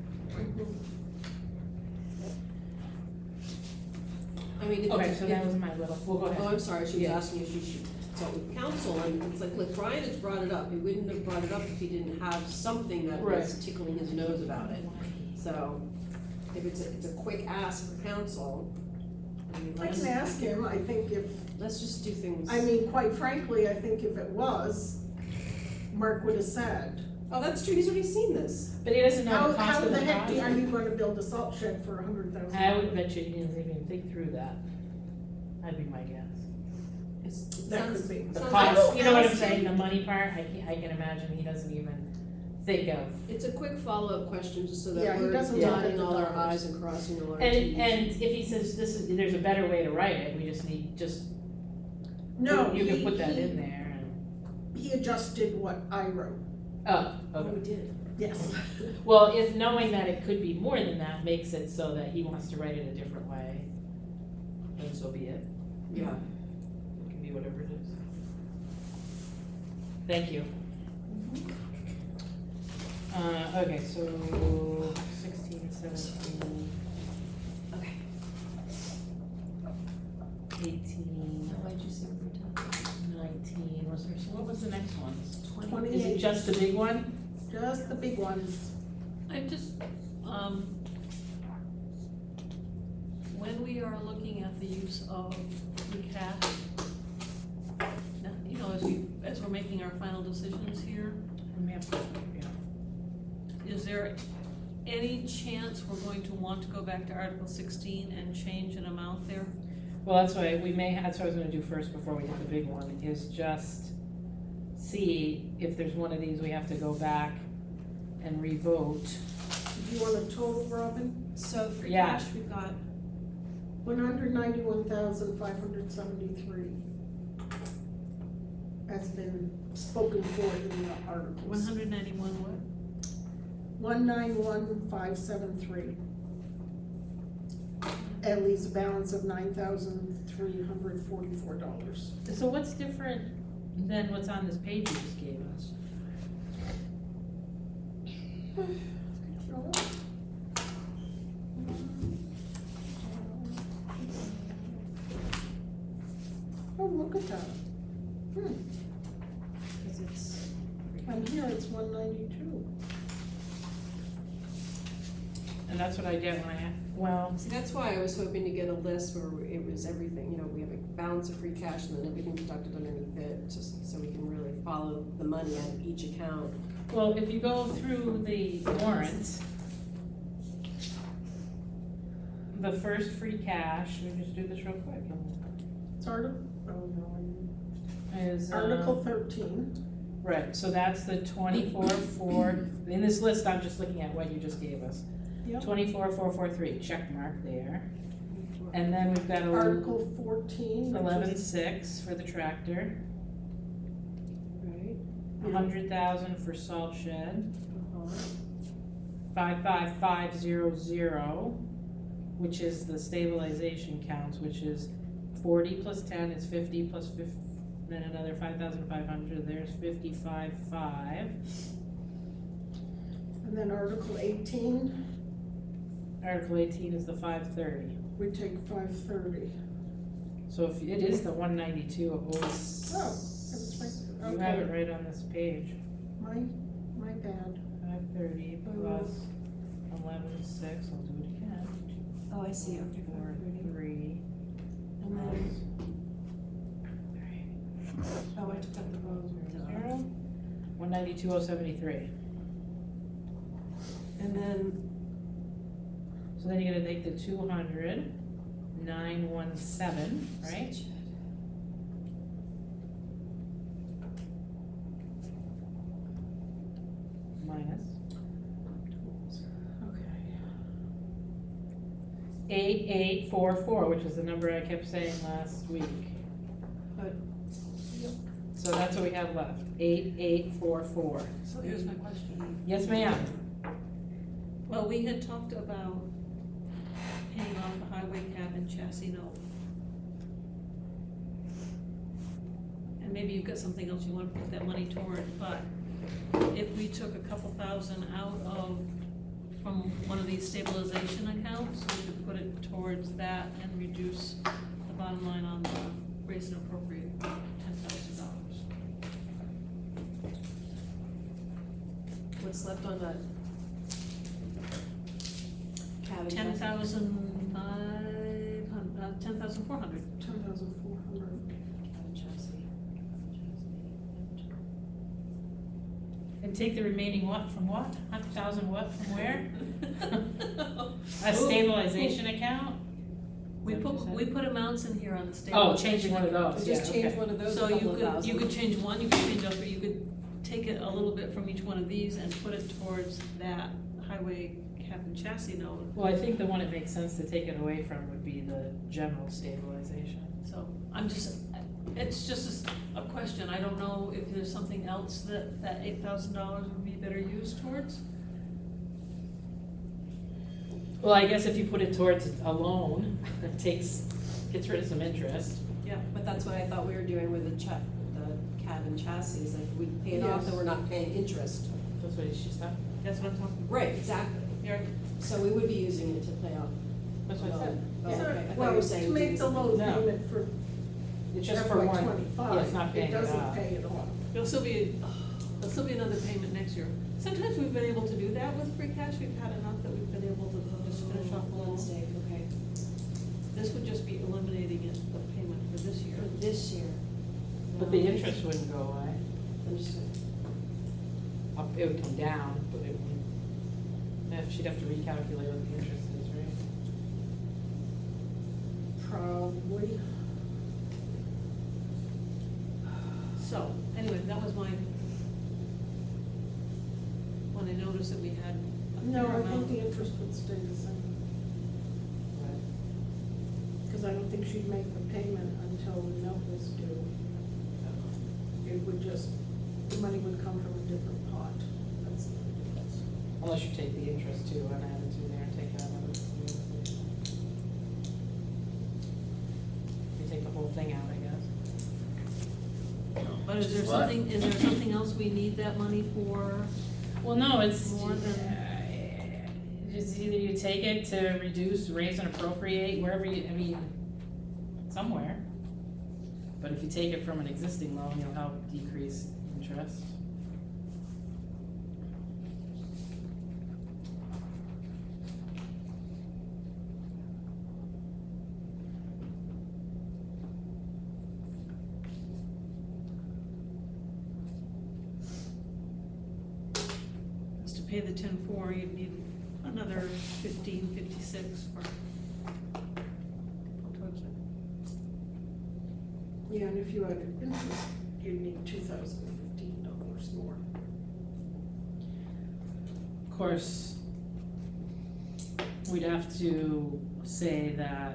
I mean, if from. Okay, it's, so that was my little, well, go oh, ahead. I'm sorry, she was Yeah. asking if she should consult with council, and it's like Brian has brought it up, he wouldn't have brought it up if he didn't have something that was Right. tickling his nose about it. So, if it's a quick ask for council, I mean, I can ask him, I think let's just do things. I mean, quite frankly, I think if it was, Mark would have said, Oh, that's true, he's already seen this. But he doesn't know the cost how of the the heck are project. you gonna build a salt shed for $100,000? I would bet you he didn't even think through that. That'd be my guess. That could be. The Sounds cost, like- you know what I'm saying, the money part, I can imagine he doesn't even think of. It's a quick follow-up question, just so Yeah, that he we're doesn't look at dotting the all our dollars. i's and crossing all our And, t's. and if he says there's a better way to write it, we just need, No, you can he- put that he- in there He adjusted what I wrote, and, Oh, we did. yes. Well, if knowing that it could be more than that makes it so that he wants to write it a different way, then so be it. Yeah. It can be whatever it is. Thank you. Okay, so 16, 17, Okay. 18, Why'd you say every time? 19, was there, what was the next one? 28. Is it just the big one? Just the big ones. I just, when we are looking at the use of free cash, now, you know, as we're making our final decisions here, We may have to, yeah. is there any chance we're going to want to go back to Article 16 and change an amount there? Well, that's why that's what I was gonna do first before we hit the big one, is just see if there's one of these we have to go back and revote. Do you want a total, Robin? So free Yeah. cash, we've got, 191,573 has been spoken for in the articles. 191 what? 191,573. At least a balance of $9,344. So what's different than what's on this page you just gave us? Oh, look at that. because it's, On here it's 192. and that's what I get when well, See, that's why I was hoping to get a list where it was everything, you know, we have a balance of free cash and then everything deducted underneath it, just so we can really follow the money out of each account. well, if you go through the warrants, the first free cash, we just do this real quick. It's Article, Is, Article 13. right, so that's the 24,4, in this list, I'm just looking at what you just gave us. Yep. 24,443, check mark there. And then we've got Article 14. which is- 11,600 for the tractor, Right. 100,000 for salt shed, Uh-huh. 55500, which is the stabilization counts, which is 40 plus 10 is 50 plus 50, then another 5,500, there's 55,500. And then Article 18, Article 18 is the 530. we take 530. So if it is the 192 of Oh, that's right. you have it Okay. right on this page. My bad. 530 plus 11,600, I'll do it again. Oh, I see. 4,3. And then, oh, I took out the wrong. 192,073. And then, So then you're gonna take the 200, 917, right? Minus Okay. 8844, which is the number I kept saying last week. But- So that's what we have left, 8844. So here's my question. Yes, ma'am. Well, we had talked about paying off the highway cab and chassis note. And maybe you've got something else you wanna put that money toward, but if we took a couple thousand out of, from one of these stabilization accounts, we could put it towards that and reduce the bottom line on the raise and appropriate $10,000. what's left on that? Cabin chassis? 10,400. 10,400. Cabin chassis. And take the remaining what from what? 100,000 what from where? A Ooh. stabilization account? We put amounts in here on the Oh, stabilization. changing one of those, yeah, Just change okay. one of those, a So you couple of could, thousand. you could change one, you could change other, you could take it a little bit from each one of these and put it towards that highway cab and chassis note. Well, I think the one it makes sense to take it away from would be the general stabilization. So I'm just, it's just a question, I don't know if there's something else that $8,000 would be better used towards. Well, I guess if you put it towards a loan, it gets rid of some interest. Yeah. But that's what I thought we were doing with the cabin chassis, like we pay it off, Yes. then we're not paying interest. That's what she said. That's what I'm talking about. Right, exactly. Yeah. So we would be using it to pay off. That's what I said. Oh, okay. I thought you Well, were saying to make the loan No. payment for It's just for FY one. 25, Yeah, it's not paying it it doesn't off. pay it off. There'll still be another payment next year. Sometimes we've been able to do that with free cash, we've had enough that we've been able to just finish off the One loan. mistake, okay. This would just be eliminating it, the payment for this year. For this year. But the interest wouldn't go away. Understood. It would come down, but it would, she'd have to recalculate what the interest is, right? Probably. So, anyway, that was my, when I noticed that we had a No, fair I think amount. the interest would stay the same, because I don't think she'd make the payment until the note was due. It would just, the money would come from a different pot. That's the difference. Unless you take the interest too and add it to there and take that out. You take the whole thing out, I guess. But is there something else we need that money for? Well, no, it's, More than- it's either you take it to reduce, raise and appropriate, wherever you, I mean, somewhere. But if you take it from an existing loan, you'll help decrease interest. pay the 10-4, you'd need another 1556 for towards it. Yeah, and if you had interest, you'd need $2,015 more. Of course, we'd have to say that,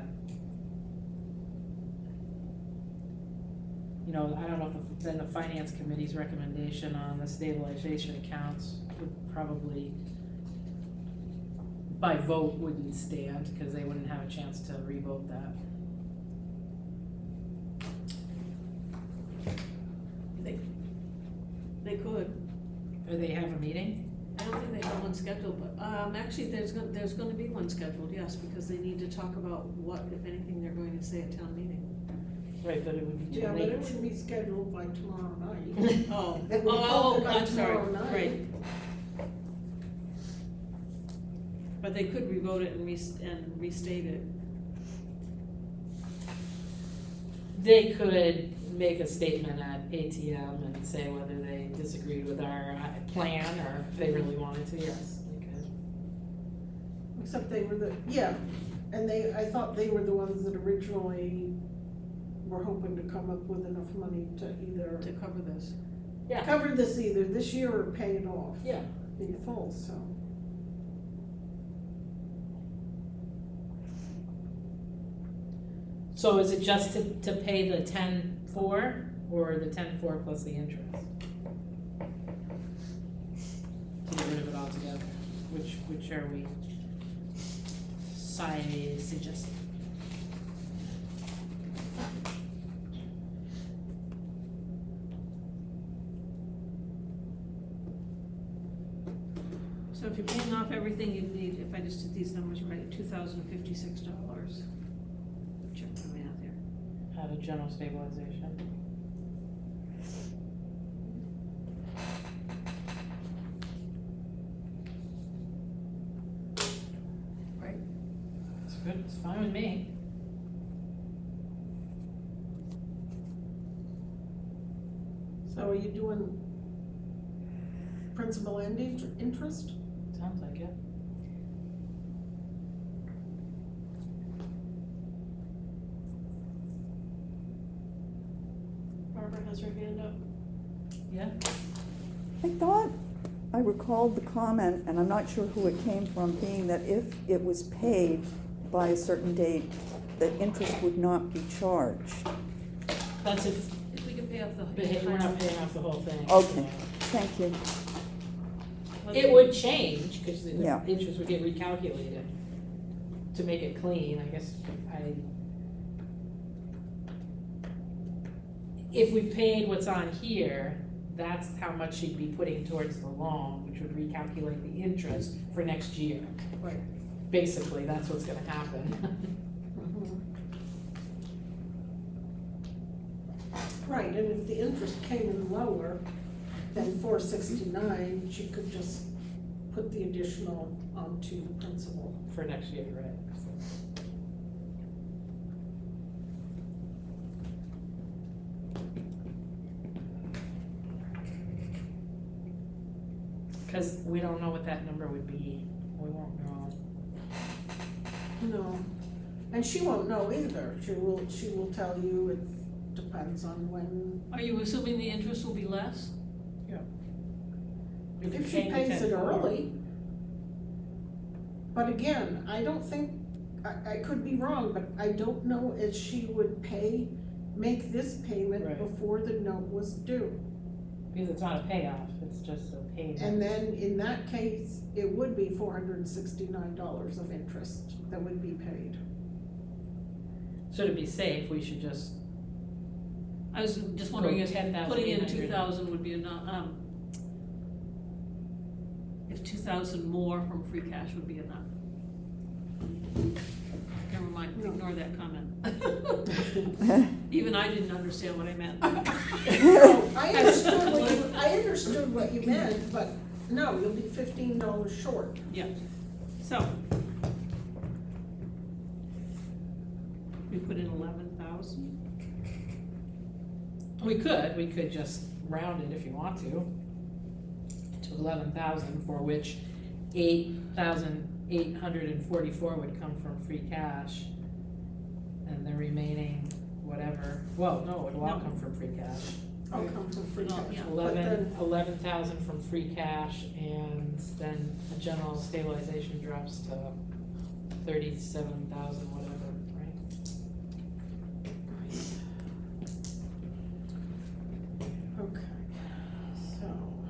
you know, I don't know if then the finance committee's recommendation on the stabilization accounts would probably, by vote, wouldn't stand, because they wouldn't have a chance to revote that. They could. Or they have a meeting? I don't think they have one scheduled, but, actually, there's gonna be one scheduled, yes, because they need to talk about what, if anything, they're going to say at town meeting. Right, but it would be too Yeah, but late. it wouldn't be scheduled by tomorrow night. Oh, It would oh, be by I'm sorry, tomorrow night. right. But they could revote it and restate it. They could make a statement at ATM and say whether they disagreed with our plan, or if they really wanted to, yes, they could. Except they were and I thought they were the ones that originally were hoping to come up with enough money to either To cover this. Yeah, cover this either this year or pay it off yeah. in full, so. So is it just to pay the 10-4, or the 10-4 plus the interest? To get rid of it altogether, which are we suggesting? So if you're paying off everything, you'd need, if I just did these numbers right, $2,056. Check my math here. Out of general stabilization. Right. It's good, it's fine with me. So are you doing principal and interest? Sounds like it. Barbara has her hand up. Yeah? I thought I recalled the comment, and I'm not sure who it came from, being that if it was paid by a certain date, that interest would not be charged. That's if, If we could pay off the. we're not paying off the whole thing. Okay, thank you. It would change, because the Yeah. interest would get recalculated to make it clean, I guess. If we paid what's on here, that's how much she'd be putting towards the loan, which would recalculate the interest for next year. Right. Basically, that's what's gonna happen. Right, and if the interest came in lower than $469, she could just put the additional onto the principal. For next year, right? Because we don't know what that number would be. We won't know. No, and she won't know either. She will tell you it depends on when, Are you assuming the interest will be less? if she pays it early. But again, I don't think, I could be wrong, but I don't know if she would make this payment Right. before the note was due. Because it's not a payoff, it's just a payment. And then in that case, it would be $469 of interest that would be paid. So to be safe, we should just I was just wondering go if 10,000. putting in 2,000 would be enough, if 2,000 more from free cash would be enough. Never mind, No. ignore that comment. Even I didn't understand what I meant. I understood what you meant, but no, you'll be $15 short. Yeah, so. We put in 11,000? We could just round it if you want to. to 11,000, for which 8,844 would come from free cash. And the remaining, whatever, well, no, it will all come from free cash. I'll come from free No, cash. yeah. But then, 11,000 from free cash, and then the general stabilization drops to 37,000, whatever, right? okay, so.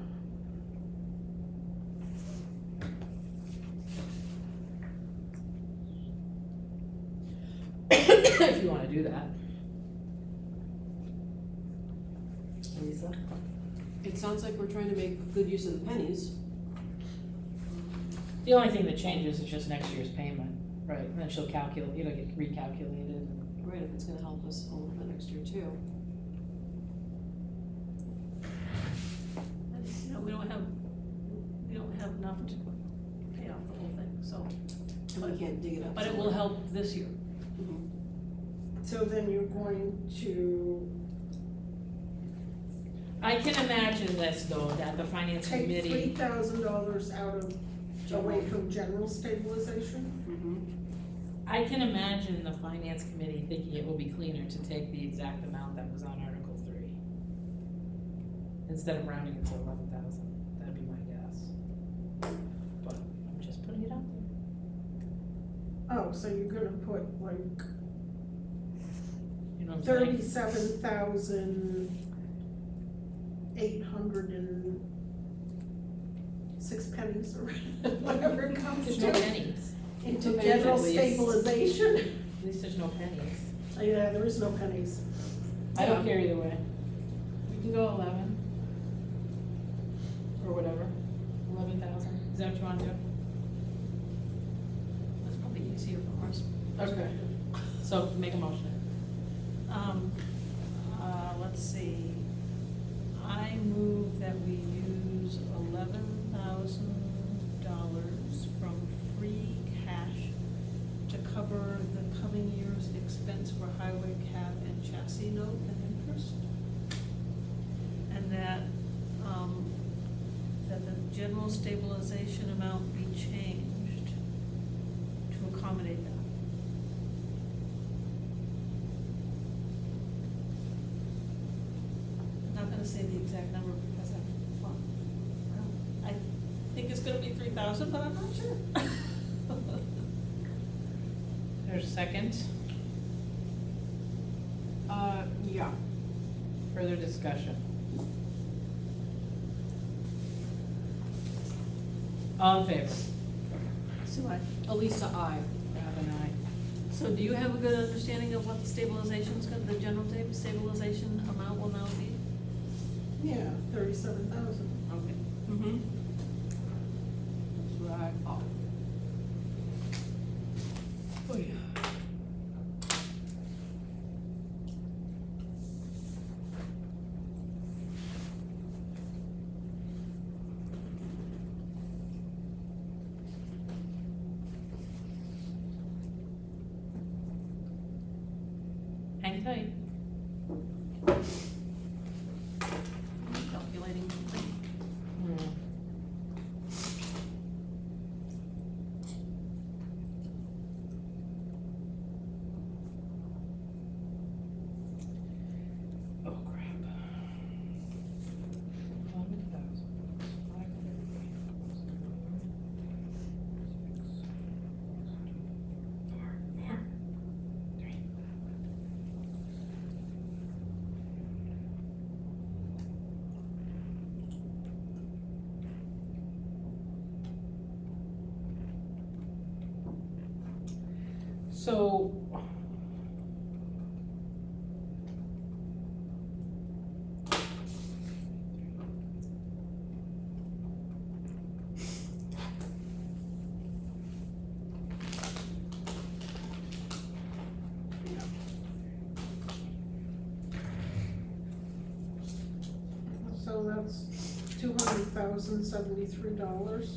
If you wanna do that. Lisa? It sounds like we're trying to make good use of the pennies. The only thing that changes is just next year's payment, right, and then she'll calculate, it'll get recalculated. Right, if it's gonna help us a little bit next year too. And, you know, we don't have enough to pay off the whole thing, so, And we can't dig it up. but it will help this year. Mhm. So then you're going to I can imagine this though, that the finance take committee, $3,000 out of, away from general stabilization? Mhm. I can imagine the finance committee thinking it will be cleaner to take the exact amount that was on Article 3. Instead of rounding it to 11,000, that'd be my guess. But I'm just putting it out there, Oh, so you're gonna put like you know what I'm saying? 37,806 pennies or whatever it comes There's no to, pennies, into Maybe general at least. stabilization. at least there's no pennies. Yeah, there is no pennies. I don't care either way. We can go 11. Or whatever, 11,000, is that what you wanna do? That's probably easier for us. Okay. So make a motion. Let's see, I move that we use $11,000 from free cash to cover the coming year's expense for highway cab and chassis note and interest. And that the general stabilization amount be changed to accommodate that. I'm not gonna say the exact number because I think it's gonna be 3,000, but I'm not sure. There's a second, Yeah. further discussion. All in favor? So Elisa, I. Rob and I. So do you have a good understanding of what the stabilization's gonna, the general stabilization amount will now be? Yeah, 37,000. Okay. Mm-hmm. Right. Oh. Oh, yeah. Hang tight. Calculating something. Hmm. Oh, crap. 11,500. 4, 3. So. So that's $200,073.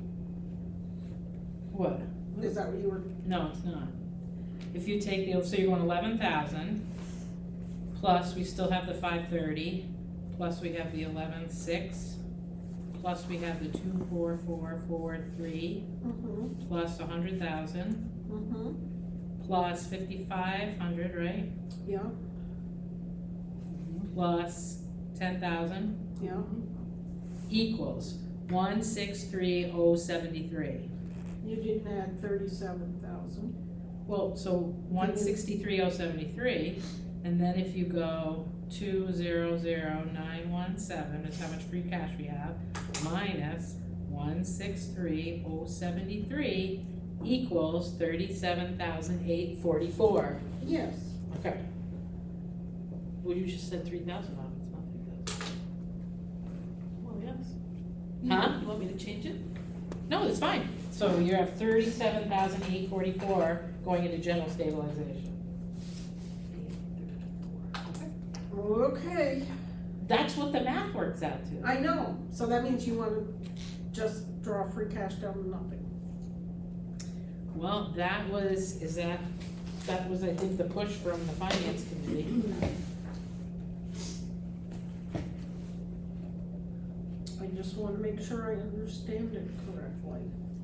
What? Is that what you were, No, it's not. If you take the, so you're going 11,000, plus we still have the 530, plus we have the 11,600, plus we have the 24443 Mm-hmm, plus 100,000 mm-hmm, plus 5,500, right? yeah, Plus 10,000 yeah. equals 163,073. You didn't add 37,000. Well, so 163,073, and then if you go 200,917 is how much free cash we have, minus 163,073 equals 37,844. Yes. Okay. Well, you just said 3,000 off, it's not 3,000. Well, yes. Huh? You want me to change it? No, it's fine. So you have 37,844 going into general stabilization. Okay, That's what the math works out to. I know, so that means you wanna just draw free cash down to nothing. Well, that was, I think, the push from the finance committee. I just wanna make sure I understand it correctly.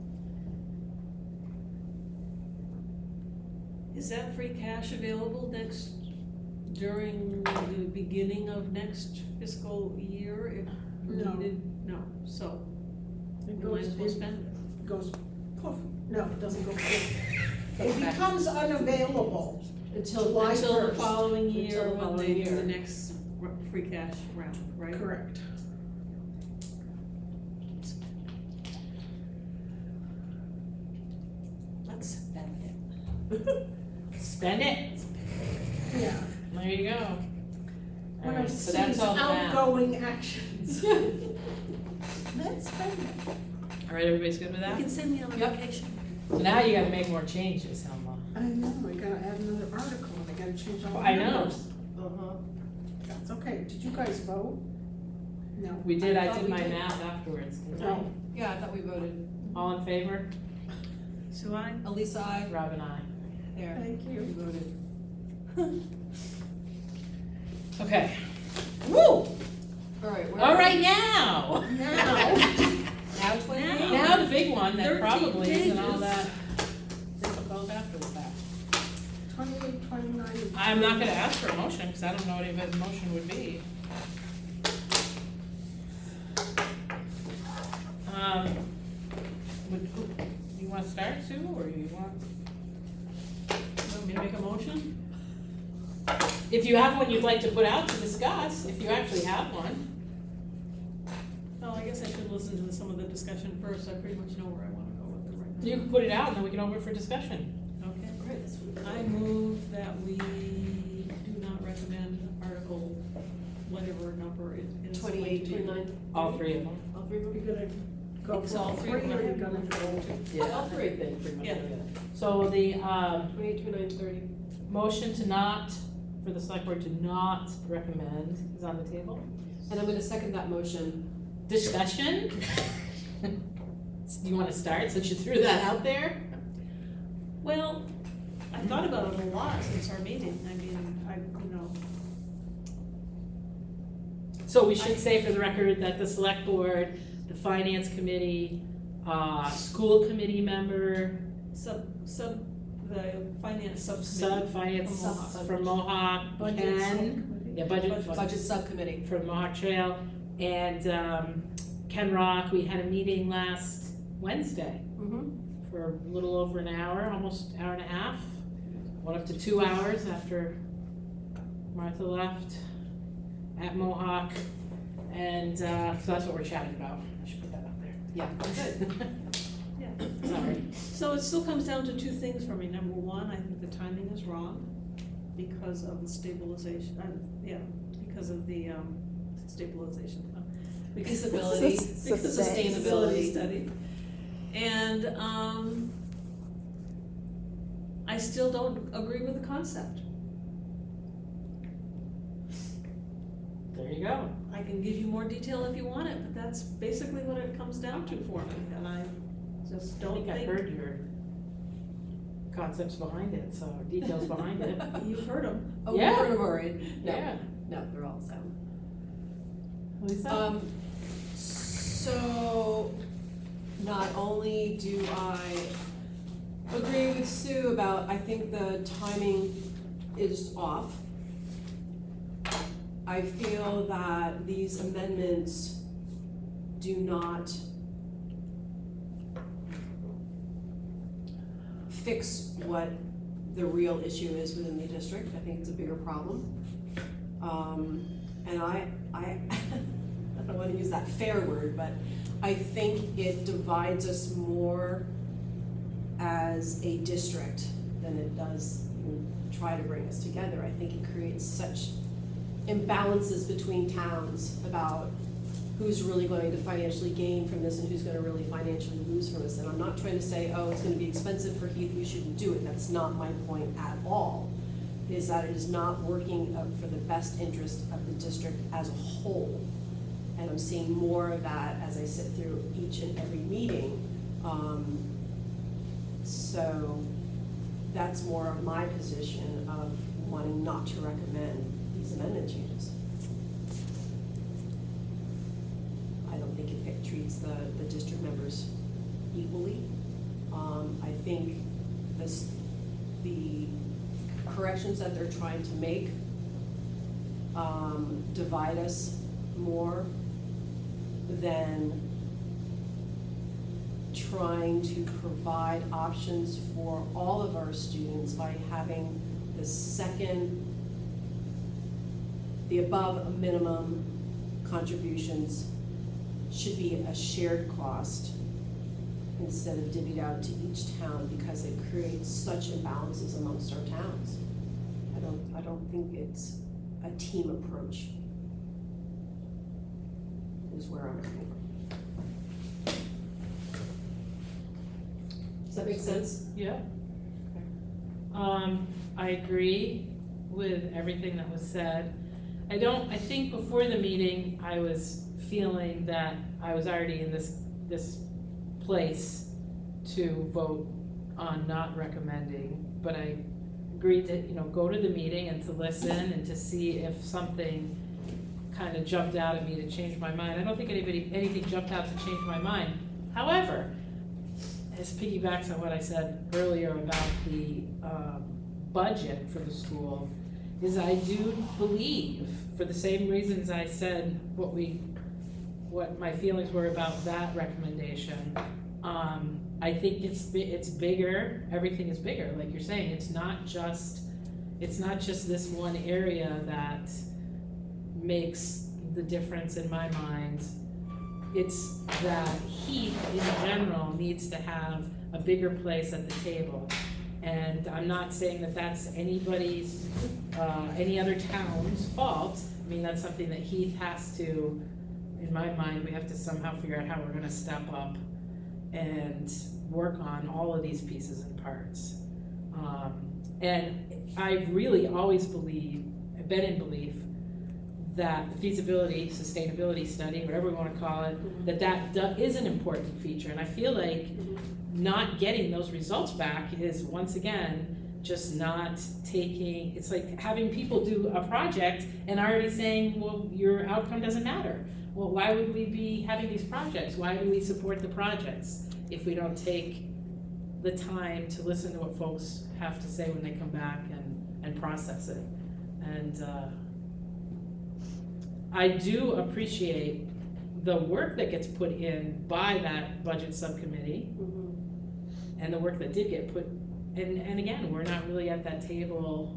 Is that free cash available during the beginning of next fiscal year if No. needed? No, so It you might as well goes, spend it. goes poof, no, it doesn't go poof. It becomes unavailable Until July Until the 1st. following year Until the when following they do year. the next free cash round, right? Correct. Let's spend it. Spend it. Yeah, There you go. one Alright, of so that's Steve's all the math. outgoing actions. Let's spend it. Alright, everybody's good with You that? can send me on a Yep. vacation. So now you gotta make more changes, Selma. I know, I gotta add another article, and I gotta change all the I know. numbers. Uh-huh. That's okay, did you guys vote? No. We did, I thought did we my did. math afterwards, didn't I? No. Yeah, I thought we voted. All in favor? So I, Elisa, I. Rob and I. There. Thank We you. voted. Okay. Woo! Alright, where? Alright, now! Now, Now 28? Now the big one that 13 probably isn't all pages. that difficult after the fact. 28, 29. I'm not gonna ask for a motion, because I don't know what even a motion would be. You wanna start, Sue, or you want? want me to make a motion? If you have one you'd like to put out to discuss, if you actually have one. Well, I guess I should listen to some of the discussion first, I pretty much know where I wanna go with it right now. You can put it out and then we can open it for discussion. Okay. Great, that's what I move that we do not recommend article, whatever number it is. 28, 29. All three of them. All three Are of you them? gonna go It's for all all three three, of or are you them. gonna go? All three have been pretty much. Yeah. So the, 28, 29, 30. motion to not, for the select board to not recommend is on the table. And I'm gonna second that motion. Discussion? Do you wanna start, since you threw that out there? Well, I thought about it a lot since our meeting, I mean, you know, So we should say for the record that the select board, the finance committee, school committee member, the finance subcommittee. sub-finance From Mohawk. from Mohawk, Budget Ken, subcommittee. yeah, budget, Budget subcommittee. from Mohawk Trail, and Ken Rock, we had a meeting last Wednesday Mm-hmm. for a little over an hour, almost hour and a half. Went up to 2 hours after Martha left at Mohawk, and so that's what we're chatting about. I should put that out there. Yeah, good. Yeah. Sorry. So it still comes down to two things for me. Number one, I think the timing is wrong because of the stabilization, because of the stabilization fund. Feasibility, Because of sustainability. study. And I still don't agree with the concept. There you go. I can give you more detail if you want it, but that's basically what it comes down to for me, and I just I don't think I think. heard your concepts behind it, so details behind it. You've heard them. Oh, we've Yeah. heard them already? No, Yeah. no, they're all sound. Lisa? So So, not only do I agree with Sue about, I think the timing is off. I feel that these amendments do not fix what the real issue is within the district. I think it's a bigger problem. And I don't wanna use that fair word, but I think it divides us more as a district than it does try to bring us together. I think it creates such imbalances between towns about who's really going to financially gain from this and who's gonna really financially lose from this. And I'm not trying to say, oh, it's gonna be expensive for Heath, we shouldn't do it. That's not my point at all. Is that it is not working for the best interest of the district as a whole. And I'm seeing more of that as I sit through each and every meeting. So that's more of my position of wanting not to recommend these amendment changes. I don't think it treats the district members equally. I think the corrections that they're trying to make divide us more than trying to provide options for all of our students by having the above a minimum contributions should be a shared cost instead of divvied out to each town, because it creates such imbalances amongst our towns. I don't think it's a team approach is where I'm coming from. Does that make sense? Yeah. I agree with everything that was said. I think before the meeting, I was feeling that I was already in this place to vote on not recommending, but I agreed to, go to the meeting and to listen and to see if something kind of jumped out at me to change my mind. I don't think anything jumped out to change my mind. However, this piggybacks on what I said earlier about the budget for the school, is I do believe, for the same reasons I said what my feelings were about that recommendation, I think it's bigger, everything is bigger, like you're saying, it's not just this one area that makes the difference in my mind. It's that Heath in general needs to have a bigger place at the table. And I'm not saying that that's any other town's fault. I mean, that's something that Heath has to, in my mind, we have to somehow figure out how we're gonna step up and work on all of these pieces and parts. And I really always been in belief that the feasibility, sustainability study, whatever we wanna call it, that is an important feature. And I feel like not getting those results back is, once again, just not taking, it's like having people do a project and already saying, well, your outcome doesn't matter. Well, why would we be having these projects? Why do we support the projects if we don't take the time to listen to what folks have to say when they come back and process it? And I do appreciate the work that gets put in by that budget subcommittee, and the work that did get put, and again, we're not really at that table.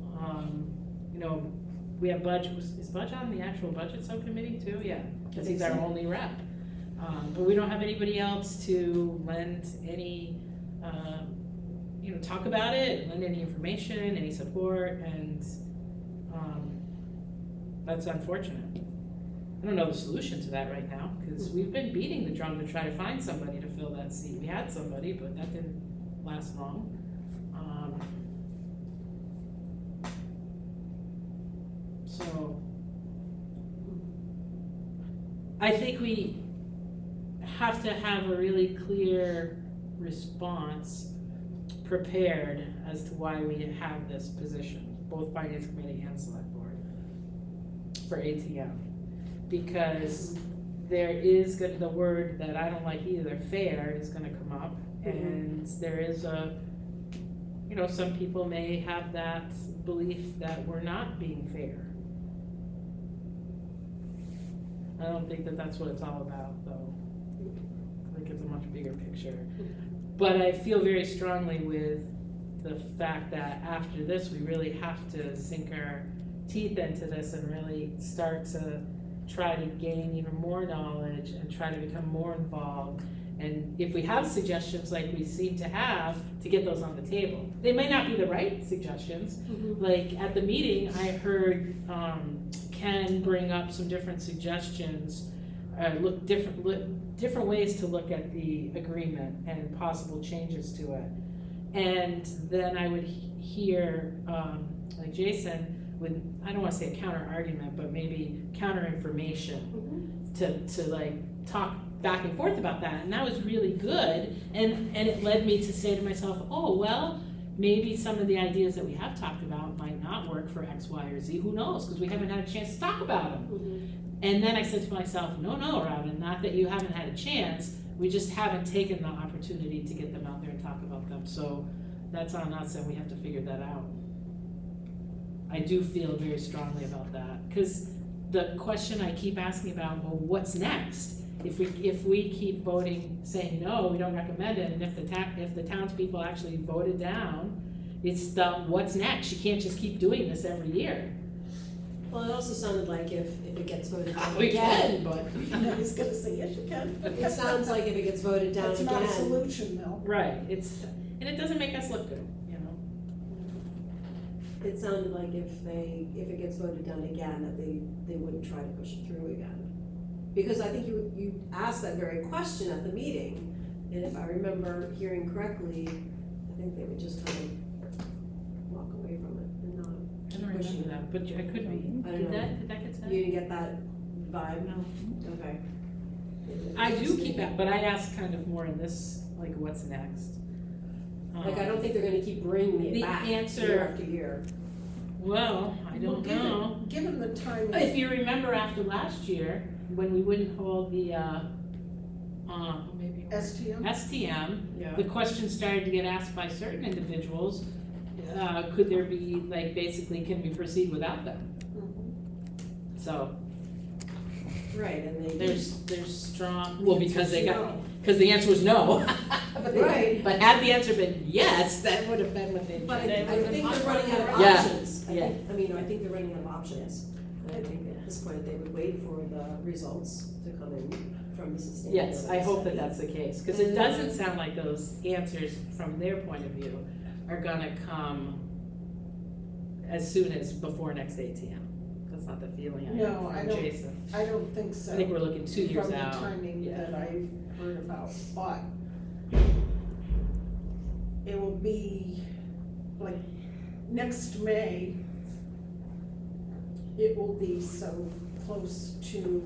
We have budget, is Budge on the actual budget subcommittee too? Yeah, because he's our only rep. But we don't have anybody else to lend any, talk about it, lend any information, any support, and that's unfortunate. I don't know the solution to that right now, because we've been beating the drum to try to find somebody to fill that seat. We had somebody, but that didn't last long. So I think we have to have a really clear response prepared as to why we have this position, both Finance Committee and Select Board, for ATM. Because there is the word that I don't like either, fair, is gonna come up. And there is some people may have that belief that we're not being fair. I don't think that that's what it's all about, though. I think it's a much bigger picture. But I feel very strongly with the fact that after this, we really have to sink our teeth into this and really start to try to gain even more knowledge and try to become more involved. And if we have suggestions like we seem to have, to get those on the table. They may not be the right suggestions. Like at the meeting, I heard Ken bring up some different suggestions, different ways to look at the agreement and possible changes to it. And then I would hear, like Jason, with, I don't want to say a counter argument, but maybe counter information to like talk back and forth about that. And that was really good. And it led me to say to myself, oh, well, maybe some of the ideas that we have talked about might not work for X, Y, or Z. Who knows? Because we haven't had a chance to talk about them. And then I said to myself, no, Robin, not that you haven't had a chance. We just haven't taken the opportunity to get them out there and talk about them. So that's on us, and we have to figure that out. I do feel very strongly about that. Because the question I keep asking about, well, what's next? If we keep voting, saying no, we don't recommend it, and if the townspeople actually voted down, it's the what's next? You can't just keep doing this every year. Well, it also sounded like if it gets voted down We again. can, but I was gonna say, yes, you can. It sounds like if it gets voted down That's again. not a solution, though. right, and it doesn't make us look good, It sounded like if it gets voted down again, that they wouldn't try to push it through again. Because I think you asked that very question at the meeting, and if I remember hearing correctly, I think they would just kind of walk away from it and not. I don't remember that, but it could be. I don't know. Did that get said? You didn't get that vibe? No. Okay. I do keep that, but I ask kind of more in this, like, what's next? Like, I don't think they're gonna keep bringing it The back answer- year after year. Well, I don't know. Given the timing. If you remember after last year, when we wouldn't hold the, maybe STM? STM, Yeah. the question started to get asked by certain individuals, could there be, like, basically, can we proceed without them? So, Right, and they. there's strong, well, because they got, No. because the answer was no. But Right. But had the answer been yes, that would have been what they. But I they would have think been they're running out of Yeah. options. Yeah. I think they're running out of options. And I think at this point, they would wait for the results to come in from the sustainability. Yes, I hope that study. that's the case, because it doesn't sound like those answers from their point of view are gonna come as soon as before next ATM. That's not the feeling I No, have I from don't- Jason. I don't think so. I think we're looking 2 years out. From the timing Yeah. that I've heard about, but it will be, like, next May, it will be so close to,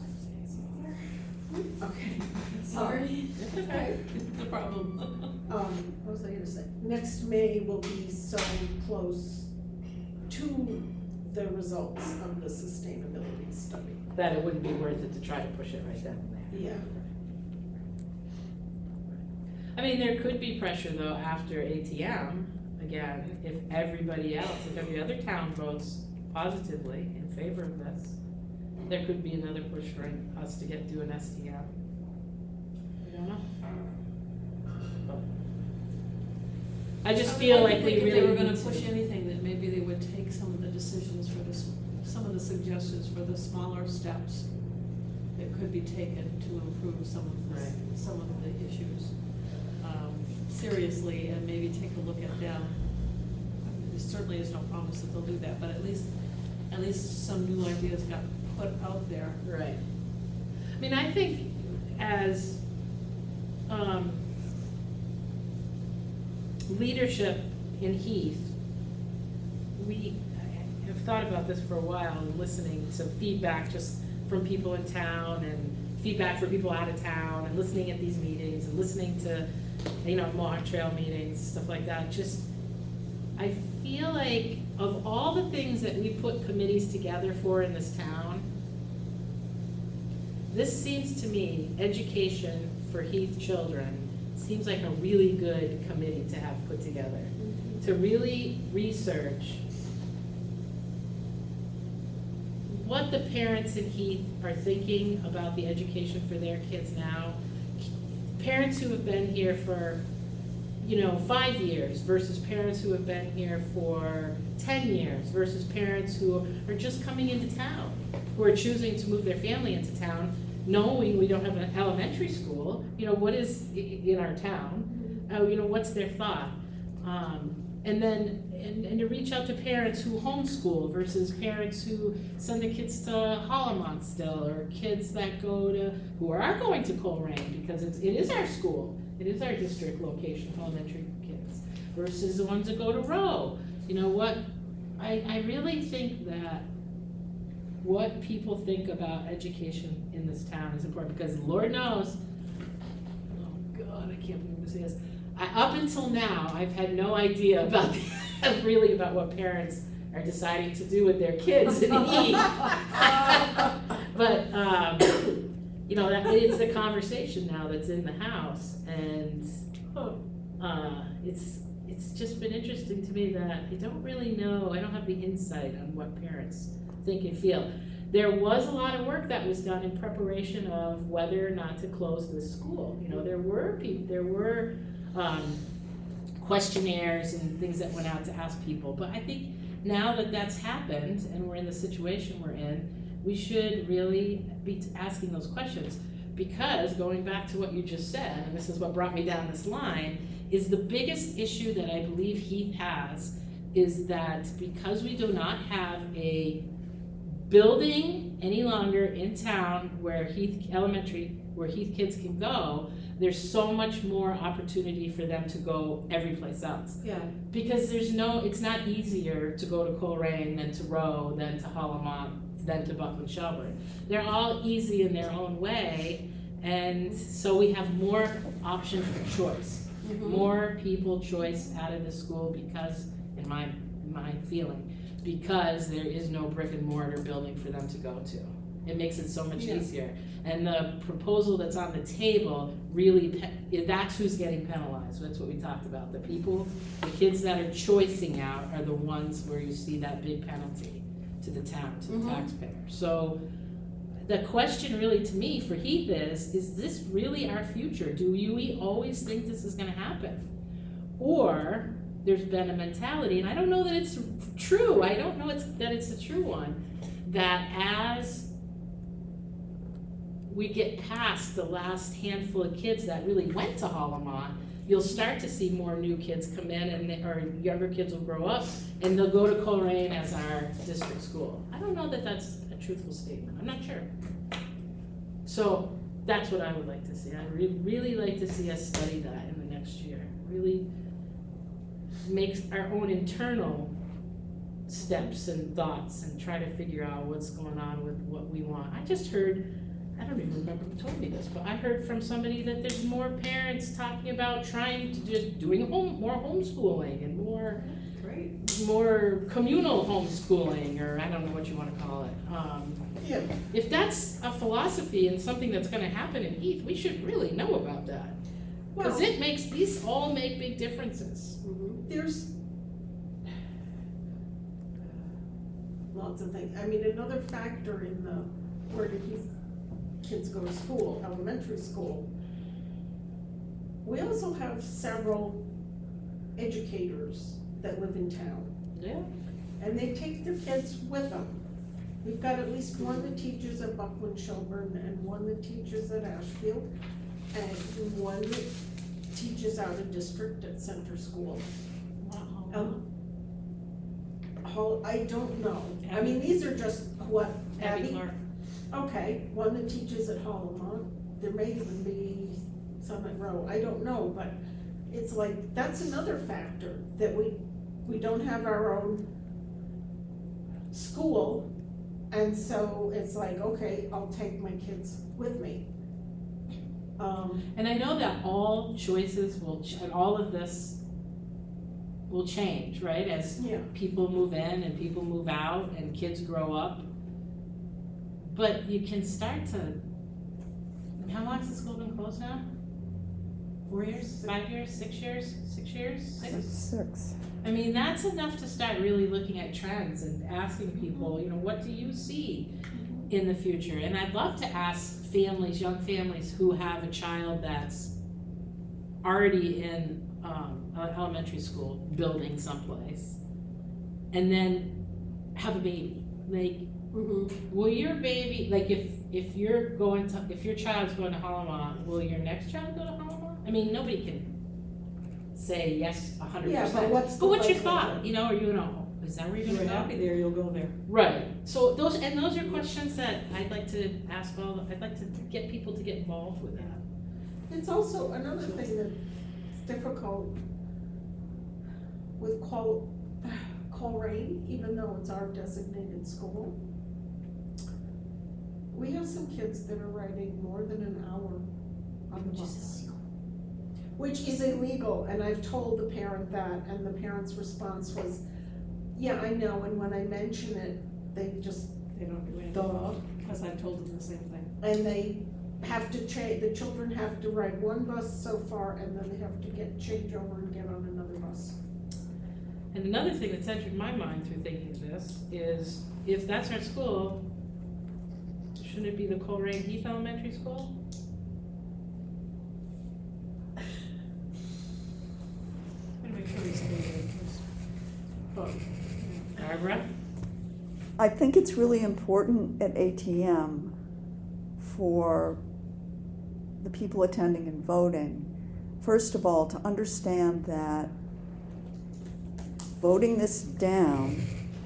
okay. Sorry. It's okay, no problem. What was I gonna say? Next May will be so close to the results of the sustainability study. That it wouldn't be worth it to try to push it right down there. Yeah. I mean, there could be pressure though after ATM, again, if everybody else, if every other town votes positively in favor of this, there could be another push for us to do an STM. I don't know. But I just feel like we If they really were gonna need to. push anything, that maybe they would take some of the decisions for this, some of the suggestions for the smaller steps that could be taken to improve some of the, Right. some of the issues seriously, and maybe take a look at them. There certainly is no promise that they'll do that, but at least some new ideas got put out there. Right. I mean, I think as leadership in Heath, we have thought about this for a while and listening to feedback just from people in town and feedback from people out of town and listening at these meetings and listening to, Mohawk Trail meetings, stuff like that. Just, I feel like of all the things that we put committees together for in this town, this seems to me, education for Heath children seems like a really good committee to have put together. To really research what the parents in Heath are thinking about the education for their kids now. Parents who have been here for, 5 years versus parents who have been here for 10 years versus parents who are just coming into town, who are choosing to move their family into town, knowing we don't have an elementary school, what is in our town, what's their thought? And then, and to reach out to parents who homeschool versus parents who send their kids to Hollamont still, or kids that who are going to Coleraine, because it is our school, it is our district location, elementary kids, versus the ones that go to Rowe. I really think that what people think about education in this town is important, because Lord knows, oh God, I can't believe this is. Up until now, I've had no idea about what parents are deciding to do with their kids and eat. But it's the conversation now that's in the house, and it's just been interesting to me that I don't really know. I don't have the insight on what parents think and feel. There was a lot of work that was done in preparation of whether or not to close this school. There were questionnaires and things that went out to ask people. But I think now that that's happened and we're in the situation we're in, we should really be asking those questions. Because going back to what you just said, and this is what brought me down this line, is the biggest issue that I believe Heath has is that because we do not have a building any longer in town where Heath kids can go, there's so much more opportunity for them to go every place else. Yeah. Because it's not easier to go to Coleraine than to Rowe, than to Hollamont, than to Buckland Shelburne. They're all easy in their own way, and so we have more option for choice. Mm-hmm. More people choice out of the school because, in my feeling, because there is no brick and mortar building for them to go to. It makes it so much easier. And the proposal that's on the table really, that's who's getting penalized. That's what we talked about. The kids that are choicing out are the ones where you see that big penalty to the town, to the taxpayer. So the question really to me for Heath is this really our future? Do we always think this is gonna happen? Or there's been a mentality, and I don't know that it's true, I don't know that it's the true one, that as we get past the last handful of kids that really went to Hollamont, you'll start to see more new kids come in, or younger kids will grow up, and they'll go to Coleraine as our district school. I don't know that that's a truthful statement. I'm not sure. So that's what I would like to see. I'd really like to see us study that in the next year. Really makes our own internal steps and thoughts and try to figure out what's going on with what we want. I just heard, I don't even remember who told me this, but I heard from somebody that there's more parents talking about trying to just doing more homeschooling and more communal homeschooling, or I don't know what you want to call it. If that's a philosophy and something that's going to happen in Heath, we should really know about that. Because these all make big differences. There's lots of things. I mean, another factor in where do Heath kids go to school, elementary school, we also have several educators that live in town. Yeah. And they take their kids with them. We've got at least one that teaches at Buckland Shelburne, and one that teaches at Ashfield, and one that teaches out of district at Center School. I don't know. I mean, these are just what Abby Clark. Okay, one that teaches at Hollamont. There may even be some at Rowe. I don't know, but it's like, that's another factor, that we don't have our own school, and so it's like, okay, I'll take my kids with me. And I know that all choices and all of this will change, right? As people move in and people move out and kids grow up. But you can start to has the school been closed now? 4 years, 5 years, 6 years, 6 years, 6? 6. I mean, that's enough to start really looking at trends and asking people, you know, what do you see in the future? And I'd love to ask families, young families who have a child that's already in an elementary school building someplace, and then have a baby. Like, will your baby, like if your child's going to Hallema, will your next child go to Hallema? I mean, nobody can say yes 100%. Yeah, but what's the what's your likelihood? thought? You know, are you gonna, is that where you're If gonna you're go? happy there, you'll go there. Right. So those are questions that I'd like to ask I'd like to get people to get involved with that. It's also another thing that's difficult with Coleraine, even though it's our designated school. We have some kids that are riding more than an hour on the bus. Which is illegal, and I've told the parent that, and the parent's response was, yeah, I know, and when I mention it, they just, They don't do anything, duh. because I've told them the same thing. And they have to the children have to ride one bus so far, and then they have to change over and get on another bus. And another thing that's entered my mind through thinking of this is, if that's our school, shouldn't it be the Coleraine Heath Elementary School? I'm gonna make sure we stay there. Barbara? I think it's really important at ATM for the people attending and voting, first of all, to understand that voting this down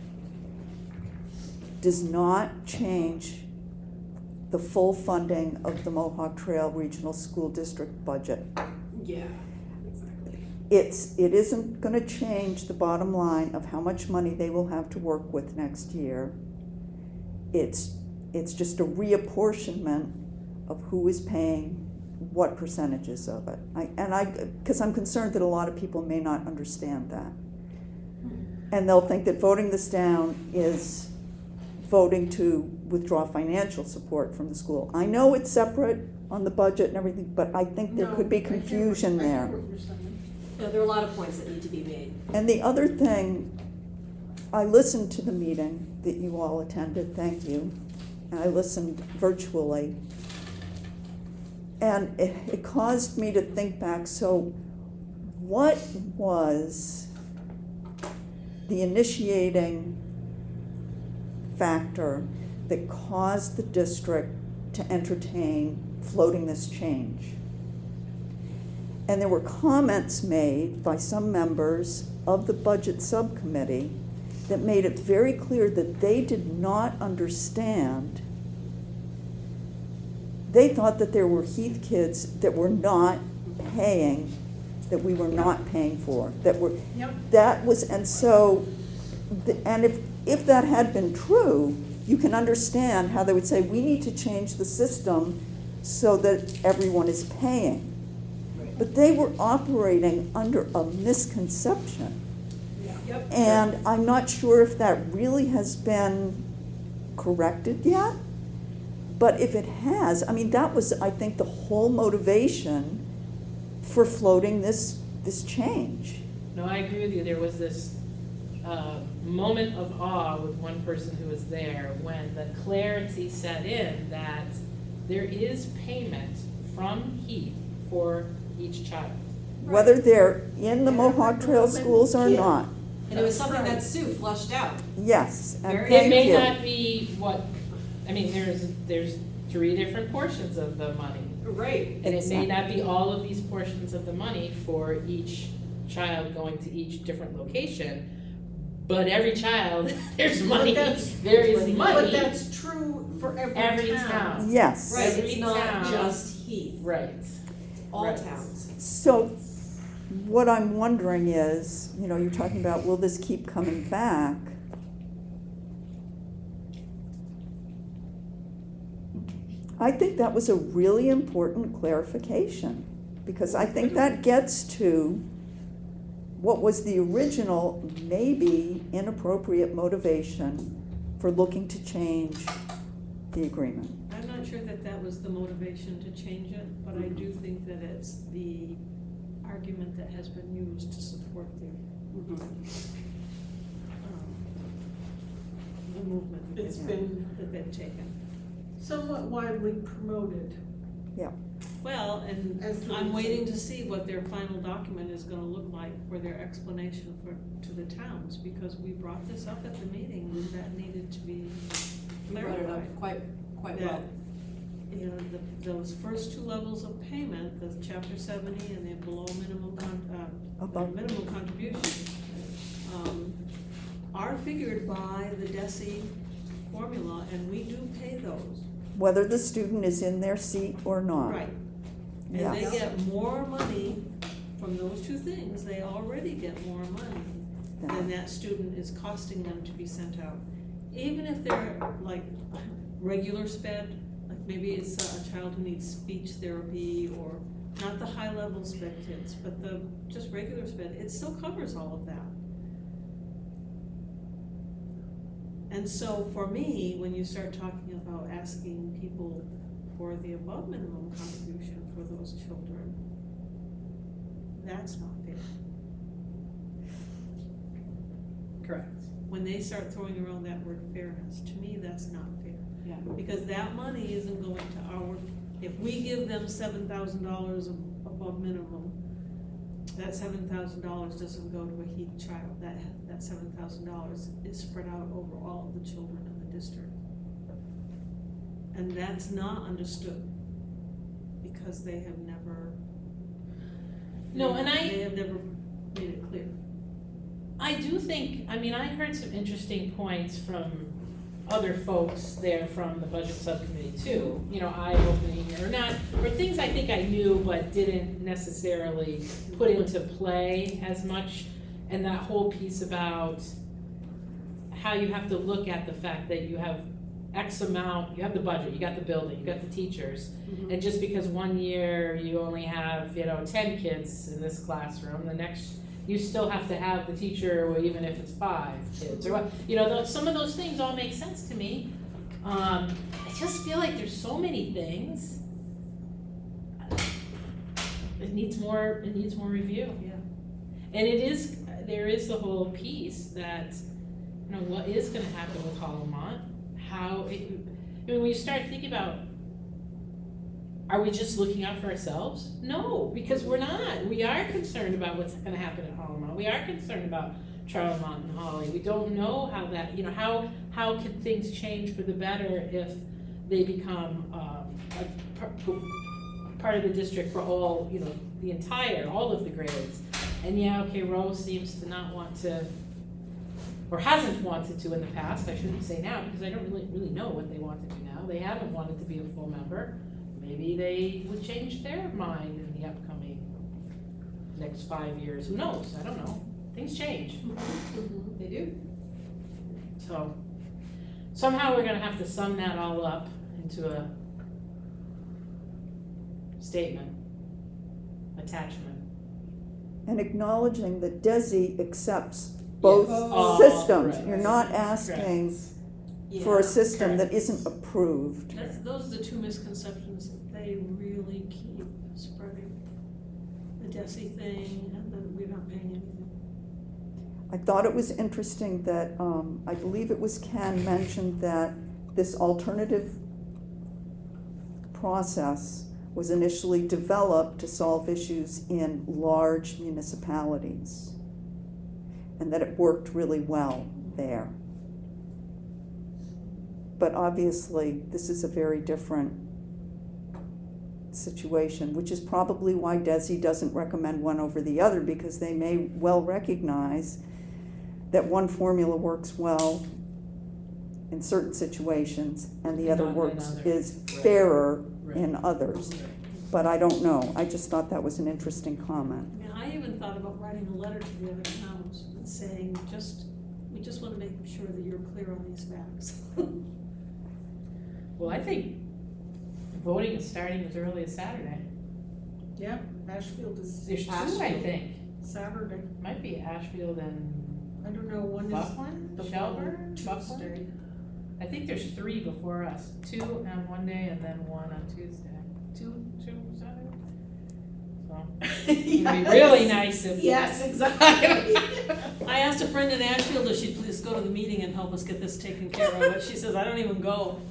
does not change the full funding of the Mohawk Trail Regional School District budget. Yeah, exactly. It isn't gonna change the bottom line of how much money they will have to work with next year. It's just a reapportionment of who is paying what percentages of it. Because I'm concerned that a lot of people may not understand that. And they'll think that voting this down is voting to withdraw financial support from the school. I know it's separate on the budget and everything, but I think there could be confusion I hear there. what you're saying. No, there are a lot of points that need to be made. And the other thing, I listened to the meeting that you all attended, thank you. And I listened virtually. And it caused me to think back, so what was the initiating factor that caused the district to entertain floating this change? And there were comments made by some members of the budget subcommittee that made it very clear that they did not understand. They thought that there were Heath kids that were not paying, that we were not paying for, Yep. that was, and so, and if that had been true, you can understand how they would say, we need to change the system so that everyone is paying. But they were operating under a misconception. Yep. And I'm not sure if that really has been corrected yet. But if it has, I mean, that was, I think, the whole motivation for floating this change. No, I agree with you. There was this moment of awe with one person who was there when the clarity set in that there is payment from Heath for each child. Whether they're in the Yeah, Mohawk Trail schools or yeah. not. And it was That's something right. that Sue flushed out. Yes, and Very- thank It may you. not be what, I mean, there's 3 different portions of the money. Right. And it may not be all of these portions of the money for each child going to each different location, but every child, there's money, that's- there is But money, that's true for every every town. town. Yes. Right, Every it's not town. just Heath, Right. all Right. towns. So what I'm wondering is, you're talking about, will this keep coming back? I think that was a really important clarification, because I think that gets to what was the original, maybe inappropriate motivation for looking to change the agreement. I'm not not sure that that was the motivation to change it, but I do think that it's the argument that has been used to support the movement that It's they've- been that they've taken. somewhat widely promoted. Well, and As the I'm reason. waiting to see what their final document is gonna look like for their explanation to the towns, because we brought this up at the meeting, and that needed to be You brought it clarified. up quite That, well. you know, those first two levels of payment, the chapter 70 and the below minimum Above. minimum contribution, are figured by the DESI formula, and we do pay those. Whether the student is in their seat or not. Right. And they Yes. get more money from those two things, they already get more money than that student is costing them to be sent out. Even if they're like regular sped, like maybe it's a child who needs speech therapy, or not the high level sped kids, but the just regular sped, it still covers all of that. And so for me, when you start talking about asking people for the above minimum contribution for those children, that's not fair. Correct. When they start throwing around that word fairness, to me, that's not fair. Yeah. Because that money isn't going to our, if we give them $7,000 above minimum, that $7,000 doesn't go to a HEAP child. That $7,000 is spread out over all of the children in the district. And that's not understood, because they have never. No, and They have never made it clear. I do think, I mean, I heard some interesting points from other folks there from the budget subcommittee too, you know, eye-opening or not, or things I think I knew but didn't necessarily put into play as much, and that whole piece about how you have to look at the fact that you have X amount, you have the budget, you got the building, you got the teachers, and just because one year you only have, 10 kids in this classroom, the next you still have to have the teacher, or even if it's 5 kids, or what, some of those things all make sense to me. I just feel like there's so many things. It needs more review. Yeah. And there is the whole piece that, what is gonna happen with Hollamont? When you start thinking about, are we just looking out for ourselves? No, because we're not. We are concerned about what's gonna happen at Hollamont. We are concerned about Charlemont and Holly. We don't know how that, how can things change for the better if they become part of the district for all, all of the grades. And Rose seems to not want to, or hasn't wanted to in the past, I shouldn't say now, because I don't really know what they want to do now. They haven't wanted to be a full member. Maybe they would change their mind in the upcoming next 5 years. Who knows? I don't know. Things change. They do. So somehow we're gonna have to sum that all up into a statement, attachment. And acknowledging that DESI accepts both Yes. systems. Correct. You're not asking for a system that isn't approved. Those are the two misconceptions that they really keep spreading. The DESI thing, and then we're not paying anything. I thought it was interesting that, I believe it was Ken mentioned that this alternative process was initially developed to solve issues in large municipalities, and that it worked really well there. But obviously, this is a very different situation, which is probably why DESI doesn't recommend one over the other, because they may well recognize that one formula works well in certain situations and the other Not in works others. is Right. fairer Right. in others. But I don't know, I just thought that was an interesting comment. I mean, I even thought about writing a letter to the other towns and saying, we just wanna make sure that you're clear on these facts. Well, I think voting is starting as early as Saturday. Yeah, Ashfield is There's two, I think. Saturday. Might be Ashfield and I don't know, when is Buckland, the Shelburne, following Buckland. Tuesday? I think there's 3 before us, 2 on one day and then 1 on Tuesday. 2 Saturday? So, it'd be really nice if. Yes, exactly. I asked a friend in Ashfield if she'd please go to the meeting and help us get this taken care of, but she says, I don't even go.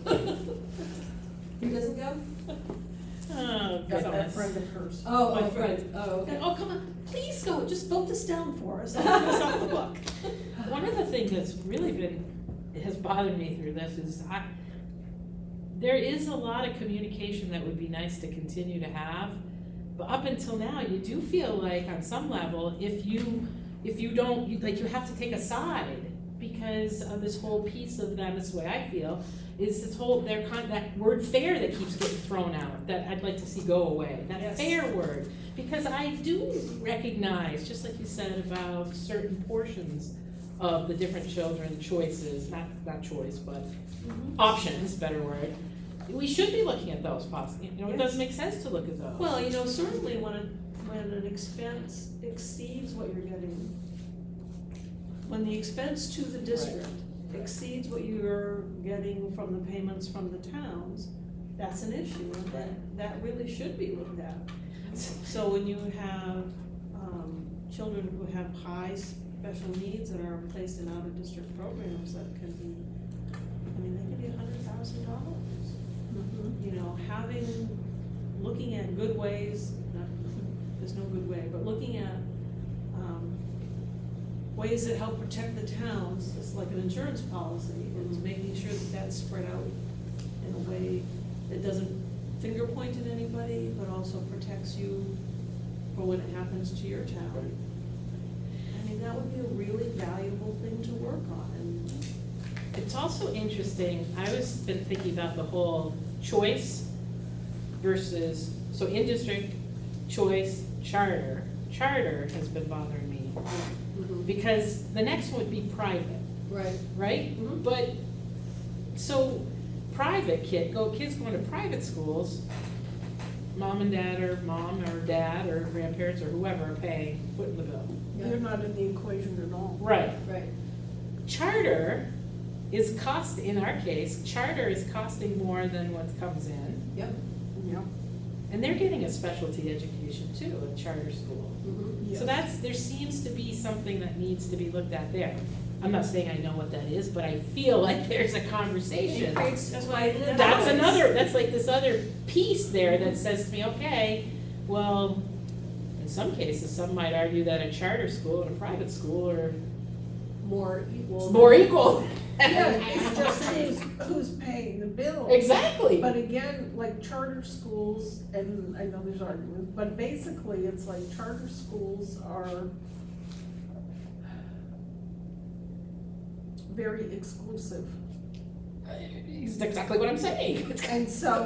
Who doesn't go? Oh, Got that goodness. friend of hers. Oh, My my friend. friend, oh, okay. Oh, come on, please go, just vote this down for us, and get us off the book. One of the things that's really has bothered me through this is there is a lot of communication that would be nice to continue to have, but up until now, you do feel like on some level, if you don't, you have to take a side because of this whole piece of them, this is the way I feel, is this whole, that word fair that keeps getting thrown out, that I'd like to see go away, that Yes. fair word. Because I do recognize, just like you said about certain portions of the different children choices, not choice, but options, better word. We should be looking at those possibly, it does make sense to look at those. Well, certainly when an expense exceeds what you're getting, when the expense to the district exceeds what you're getting from the payments from the towns, that's an issue, and that really should be looked at. So when you have, children who have high special needs and are placed in out-of-district programs, that can be, they could be $100,000. Looking at good ways, there's no good way, but looking at ways that help protect the towns, it's like an insurance policy, and making sure that that's spread out in a way that doesn't finger point at anybody, but also protects you for when it happens to your town. That would be a really valuable thing to work on. And it's also interesting, I was been thinking about the whole choice versus, so in-district, choice, charter. Charter has been bothering me, because the next one would be private, Right. right? Mhm. But, so, private kids going to private schools, mom or dad or grandparents or whoever are paying, footing the bill. They're not in the equation at all. Right. Right. Charter is in our case, charter is costing more than what comes in, Yep. Yep. and they're getting a specialty education too, a charter school. Mm-hmm. So there seems to be something that needs to be looked at there. I'm not saying I know what that is, but I feel like there's a conversation. that's why That's like this other piece there that says to me, okay, well, in some cases, some might argue that a charter school and a private school are More equal. more equal. Yeah, it's just who's paying the bill. Exactly. But again, like charter schools, and I know there's arguments, but basically it's like charter schools are very exclusive. It's exactly what I'm saying. And so,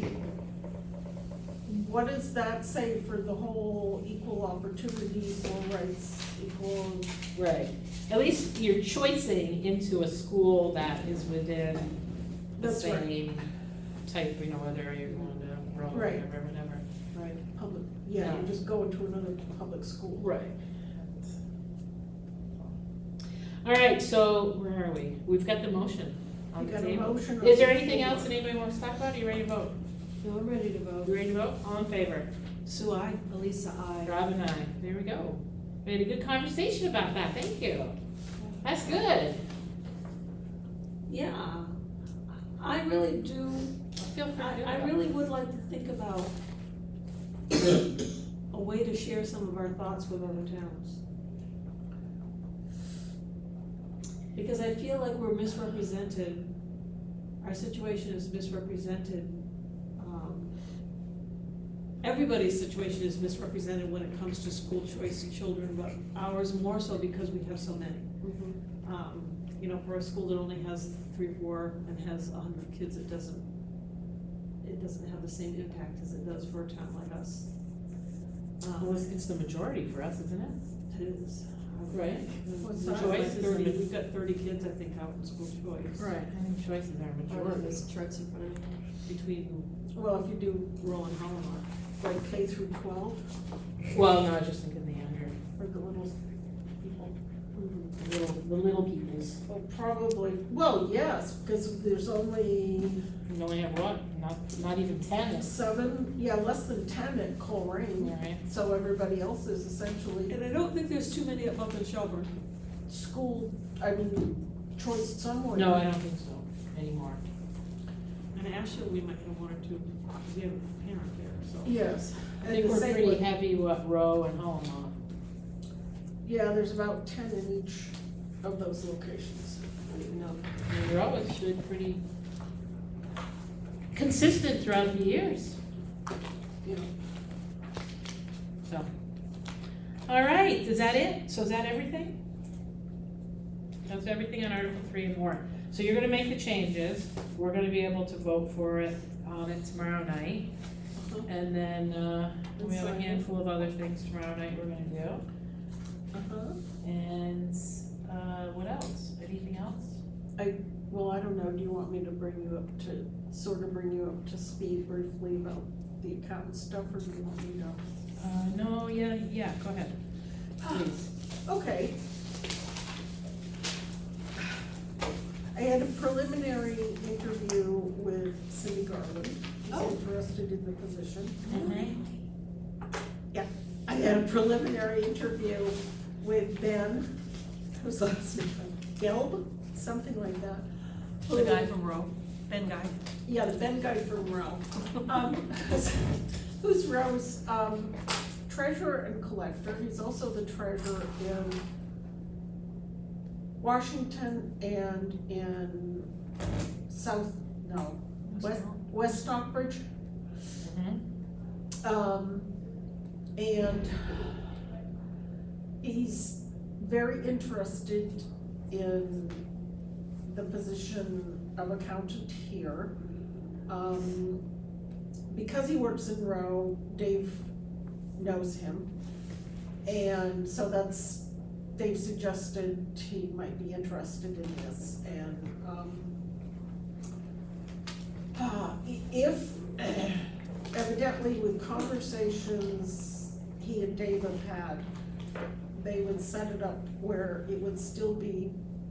what does that say for the whole equal opportunity, equal rights, equal? Right. At least you're choicing into a school that is within the That's right. same type, whether you're going to rural or Right. whatever. Right. Public, yeah, you just go into another public school. Right. All right, so where are we? We've got the motion on You the got a table. motion on Is there the anything table. else that anybody wants to talk about? Are you ready to vote? No, I'm ready to vote. You ready to vote? All in favor? Sue, I. Elisa, I. Rob and I. There we go. We had a good conversation about that. Thank you. That's good. Yeah, I really do, I feel pretty good. I about really it. would like to think about a way to share some of our thoughts with other towns. Because I feel like we're misrepresented, our situation is misrepresented. Everybody's situation is misrepresented when it comes to school choice children, but ours more so because we have so many. For a school that only has 3 or 4 and has 100 kids, it doesn't have the same impact as it does for a town like us. Well, it's the majority for us, isn't it? It is. Right. What's The that? choice is the We've got 30 kids, I think, out in school choice. Right, I think choices are I don't have majority. those charts in front of me. Between Well, if you do rural and Holland. like K through 12, Well, no, I was just thinking the younger. or the little people. the little peoples. Well, probably, well, yes, because there's only We only have what, not even 10, less than 10 at Coleraine. right? So everybody else is essentially And I don't think there's too many up in Shelburne. school, choice somewhere. No, I don't think so anymore. And Asheville, we might have one or two, because we have a parent there, so. Yes. I think And the we're same pretty with- heavy with Rowe and Hallmark. Yeah, there's about 10 in each of those locations. No. And Rowe has been pretty consistent throughout the years, Yeah. so. All right, is that it? So is that everything? That's everything on Article 3 and more. So you're gonna make the changes, we're gonna be able to vote for it on it tomorrow night. Uh-huh. And then, we have a Second. handful of other things tomorrow night we're gonna do. Uh-huh. And, what else? Anything else? Well, I don't know, do you want me to bring you up to speed briefly about the account stuff, or do you want me to? No, yeah, go ahead, please. Okay. I had a preliminary interview with Cindy Garland, who's Oh. interested in the position. Mhm. I had a preliminary interview with Ben, whose last name, Gelb, something like that. The guy from Rowe, Ben guy. Yeah, the Ben guy from Rowe. Who's Rowe's treasurer and collector. He's also the treasurer in Washington and in West Stockbridge. Mhm. And he's very interested in the position of accountant here. Because he works in Rowe, Dave knows him. And so Dave suggested he might be interested in this, and, if, evidently with conversations he and Dave have had, they would set it up where it would still be,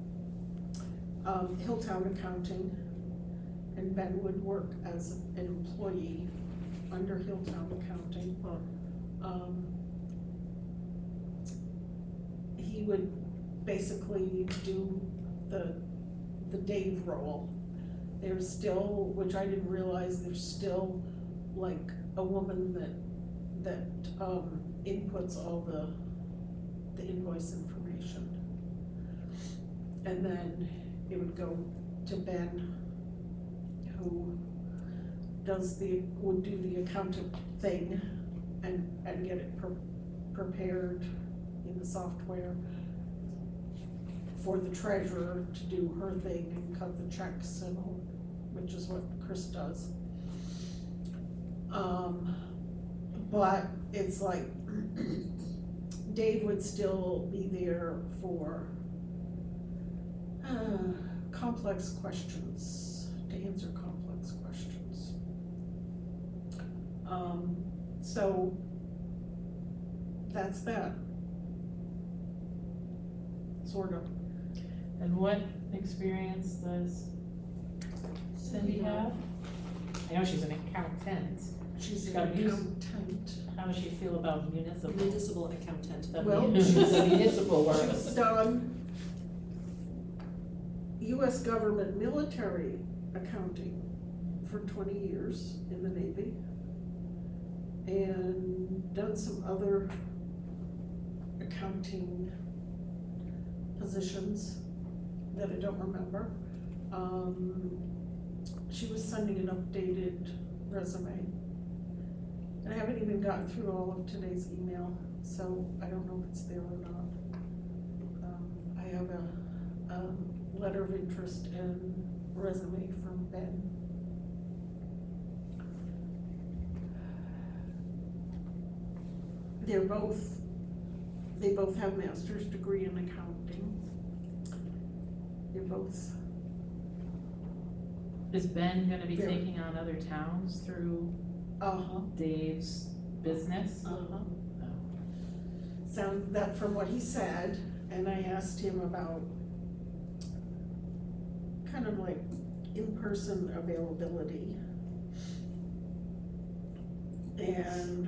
Hilltown Accounting, and Ben would work as an employee under Hilltown Accounting. He would basically do the Dave role. There's still, which I didn't realize, there's still like a woman that inputs all the invoice information. And then it would go to Ben, who would do the accountant thing and get it prepared in the software for the treasurer to do her thing and cut the checks and all, which is what Chris does. But it's like, Dave would still be there for complex questions, to answer complex questions. So that's that. Sort of. And what experience does Cindy have? I know she's an accountant. She's got an use- accountant. How does she feel about municipal? Municipal accountant. The Well, municipal world. She's done US government military accounting for 20 years in the Navy, and done some other accounting positions that I don't remember. She was sending an updated resume. And I haven't even gotten through all of today's email, so I don't know if it's there or not. I have a letter of interest and resume from Ben. They both have master's degree in accounting. They're both, Is Ben gonna be Yeah. taking on other towns through Dave's business? uh-huh. Oh. Sounds that from what he said, and I asked him about kind of like in-person availability. And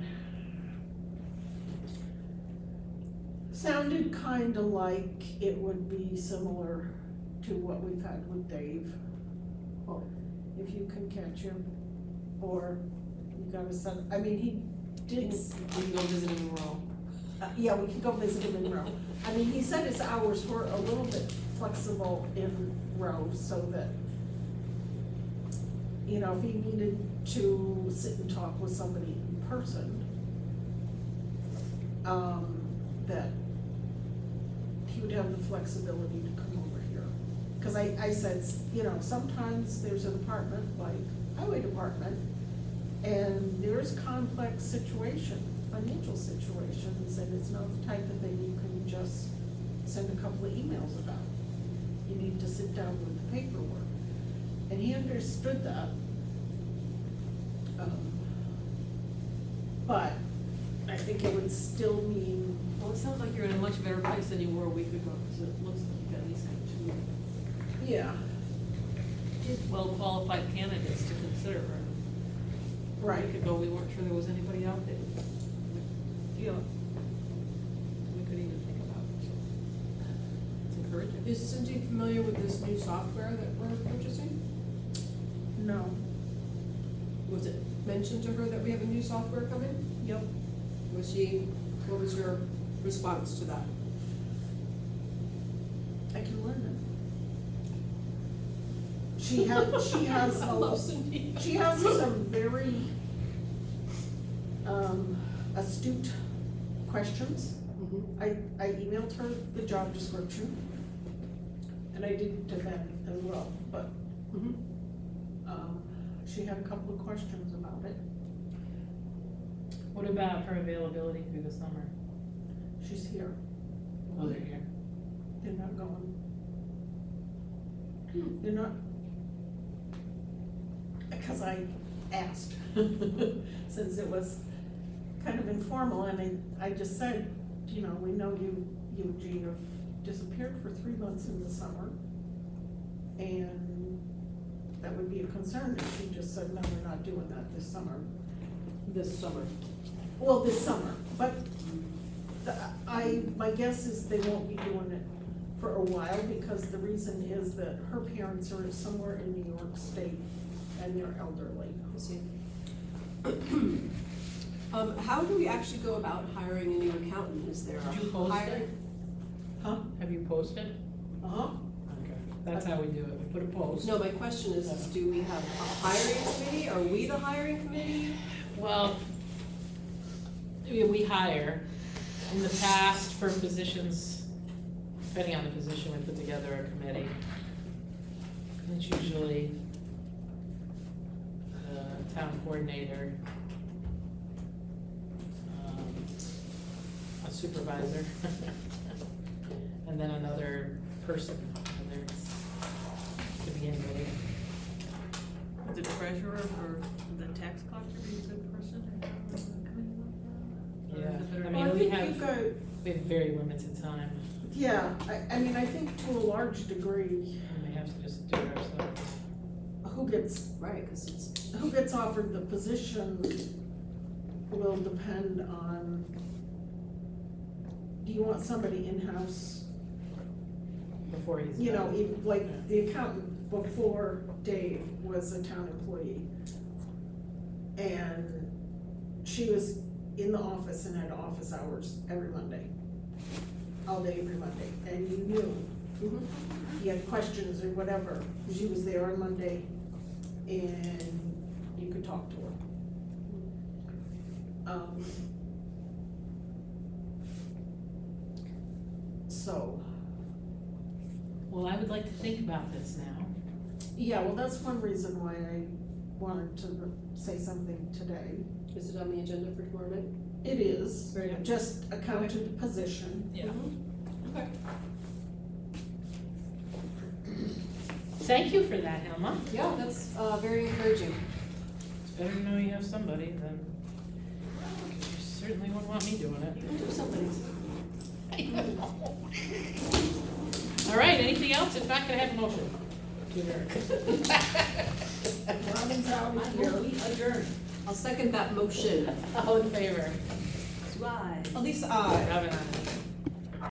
sounded kinda like it would be similar to what we've had with Dave. Well, if you can catch him, or you gotta send, I mean, he did. We can go visit him in Row. Yeah, we could go visit him in Row. I mean, he said his hours were a little bit flexible in Row, so that, you know, if he needed to sit and talk with somebody in person, that he would have the flexibility to come over here. Cause I said, you know, sometimes there's a department like highway department, and there's complex situations, financial situations, and it's not the type of thing you can just send a couple of emails about. You need to sit down with the paperwork. And he understood that. But I think it would still mean, Well, it sounds like you're in a much better place than you were a week ago, because it looks like you at least have two yeah, well-qualified candidates to consider. A right. week ago, we weren't sure there was anybody out there. You know, we could even think about, so it's encouraging. Is Cindy familiar with this new software that we're purchasing? No. Was it mentioned to her that we have a new software coming? Yep. What was your response to that? I can learn it. She has I love Cindy. she has some very astute questions. Mm-hmm. I emailed her the job description, and I did to them as well, but Mm-hmm. she had a couple of questions about it. What about her availability through the summer? She's here. Oh, they're here. They're not going. They're not. Because I asked, since it was kind of informal, and I just said, you know, we know you, Gene, have disappeared for 3 months in the summer. And that would be a concern if she just said, no, we're not doing that this summer. This summer. Well, this summer, but my guess is they won't be doing it for a while, because the reason is that her parents are somewhere in New York State and they're elderly. I see. How do we actually go about hiring a new accountant? Is there Did you a post hiring? it? Huh? Have you posted? Uh-huh. Okay, that's how we do it, we put a post. No, my question is do we have a hiring committee? Are we the hiring committee? Well, we hire, in the past, for positions, depending on the position, we put together a committee. It's usually the town coordinator, a supervisor, and then another person, whether it's, could be anybody. The treasurer or the tax collector be a good person to have on the committee like that? Or is it better- I Well, mean, I we think have- you've got, We have very limited time, yeah, I mean, I think to a large degree, and we have to just do it ourselves. Right, because it's, who gets offered the position will depend on, do you want somebody in-house? Before he's. You know, done. even like the accountant before Dave was a town employee. And she was in the office and had office hours every Monday, all day every Monday, and you knew. You had questions or whatever, she was there on Monday, and you could talk to her. So, Well, I would like to think about this now. yeah, well, that's one reason why I wanted to say something today. is it on the agenda for tomorrow night? It is, Very good. just accountant position. Yeah. Okay. Thank you for that, Helma. Yeah, that's very encouraging. It's better to know you have somebody than, because you certainly wouldn't want me doing it. You can do something. All right, anything else? If not, can I have a motion? To adjourn. Robin's out of here. Adjourn. I'll second that motion. All in favor? Right. Elisa, aye. Robin, aye.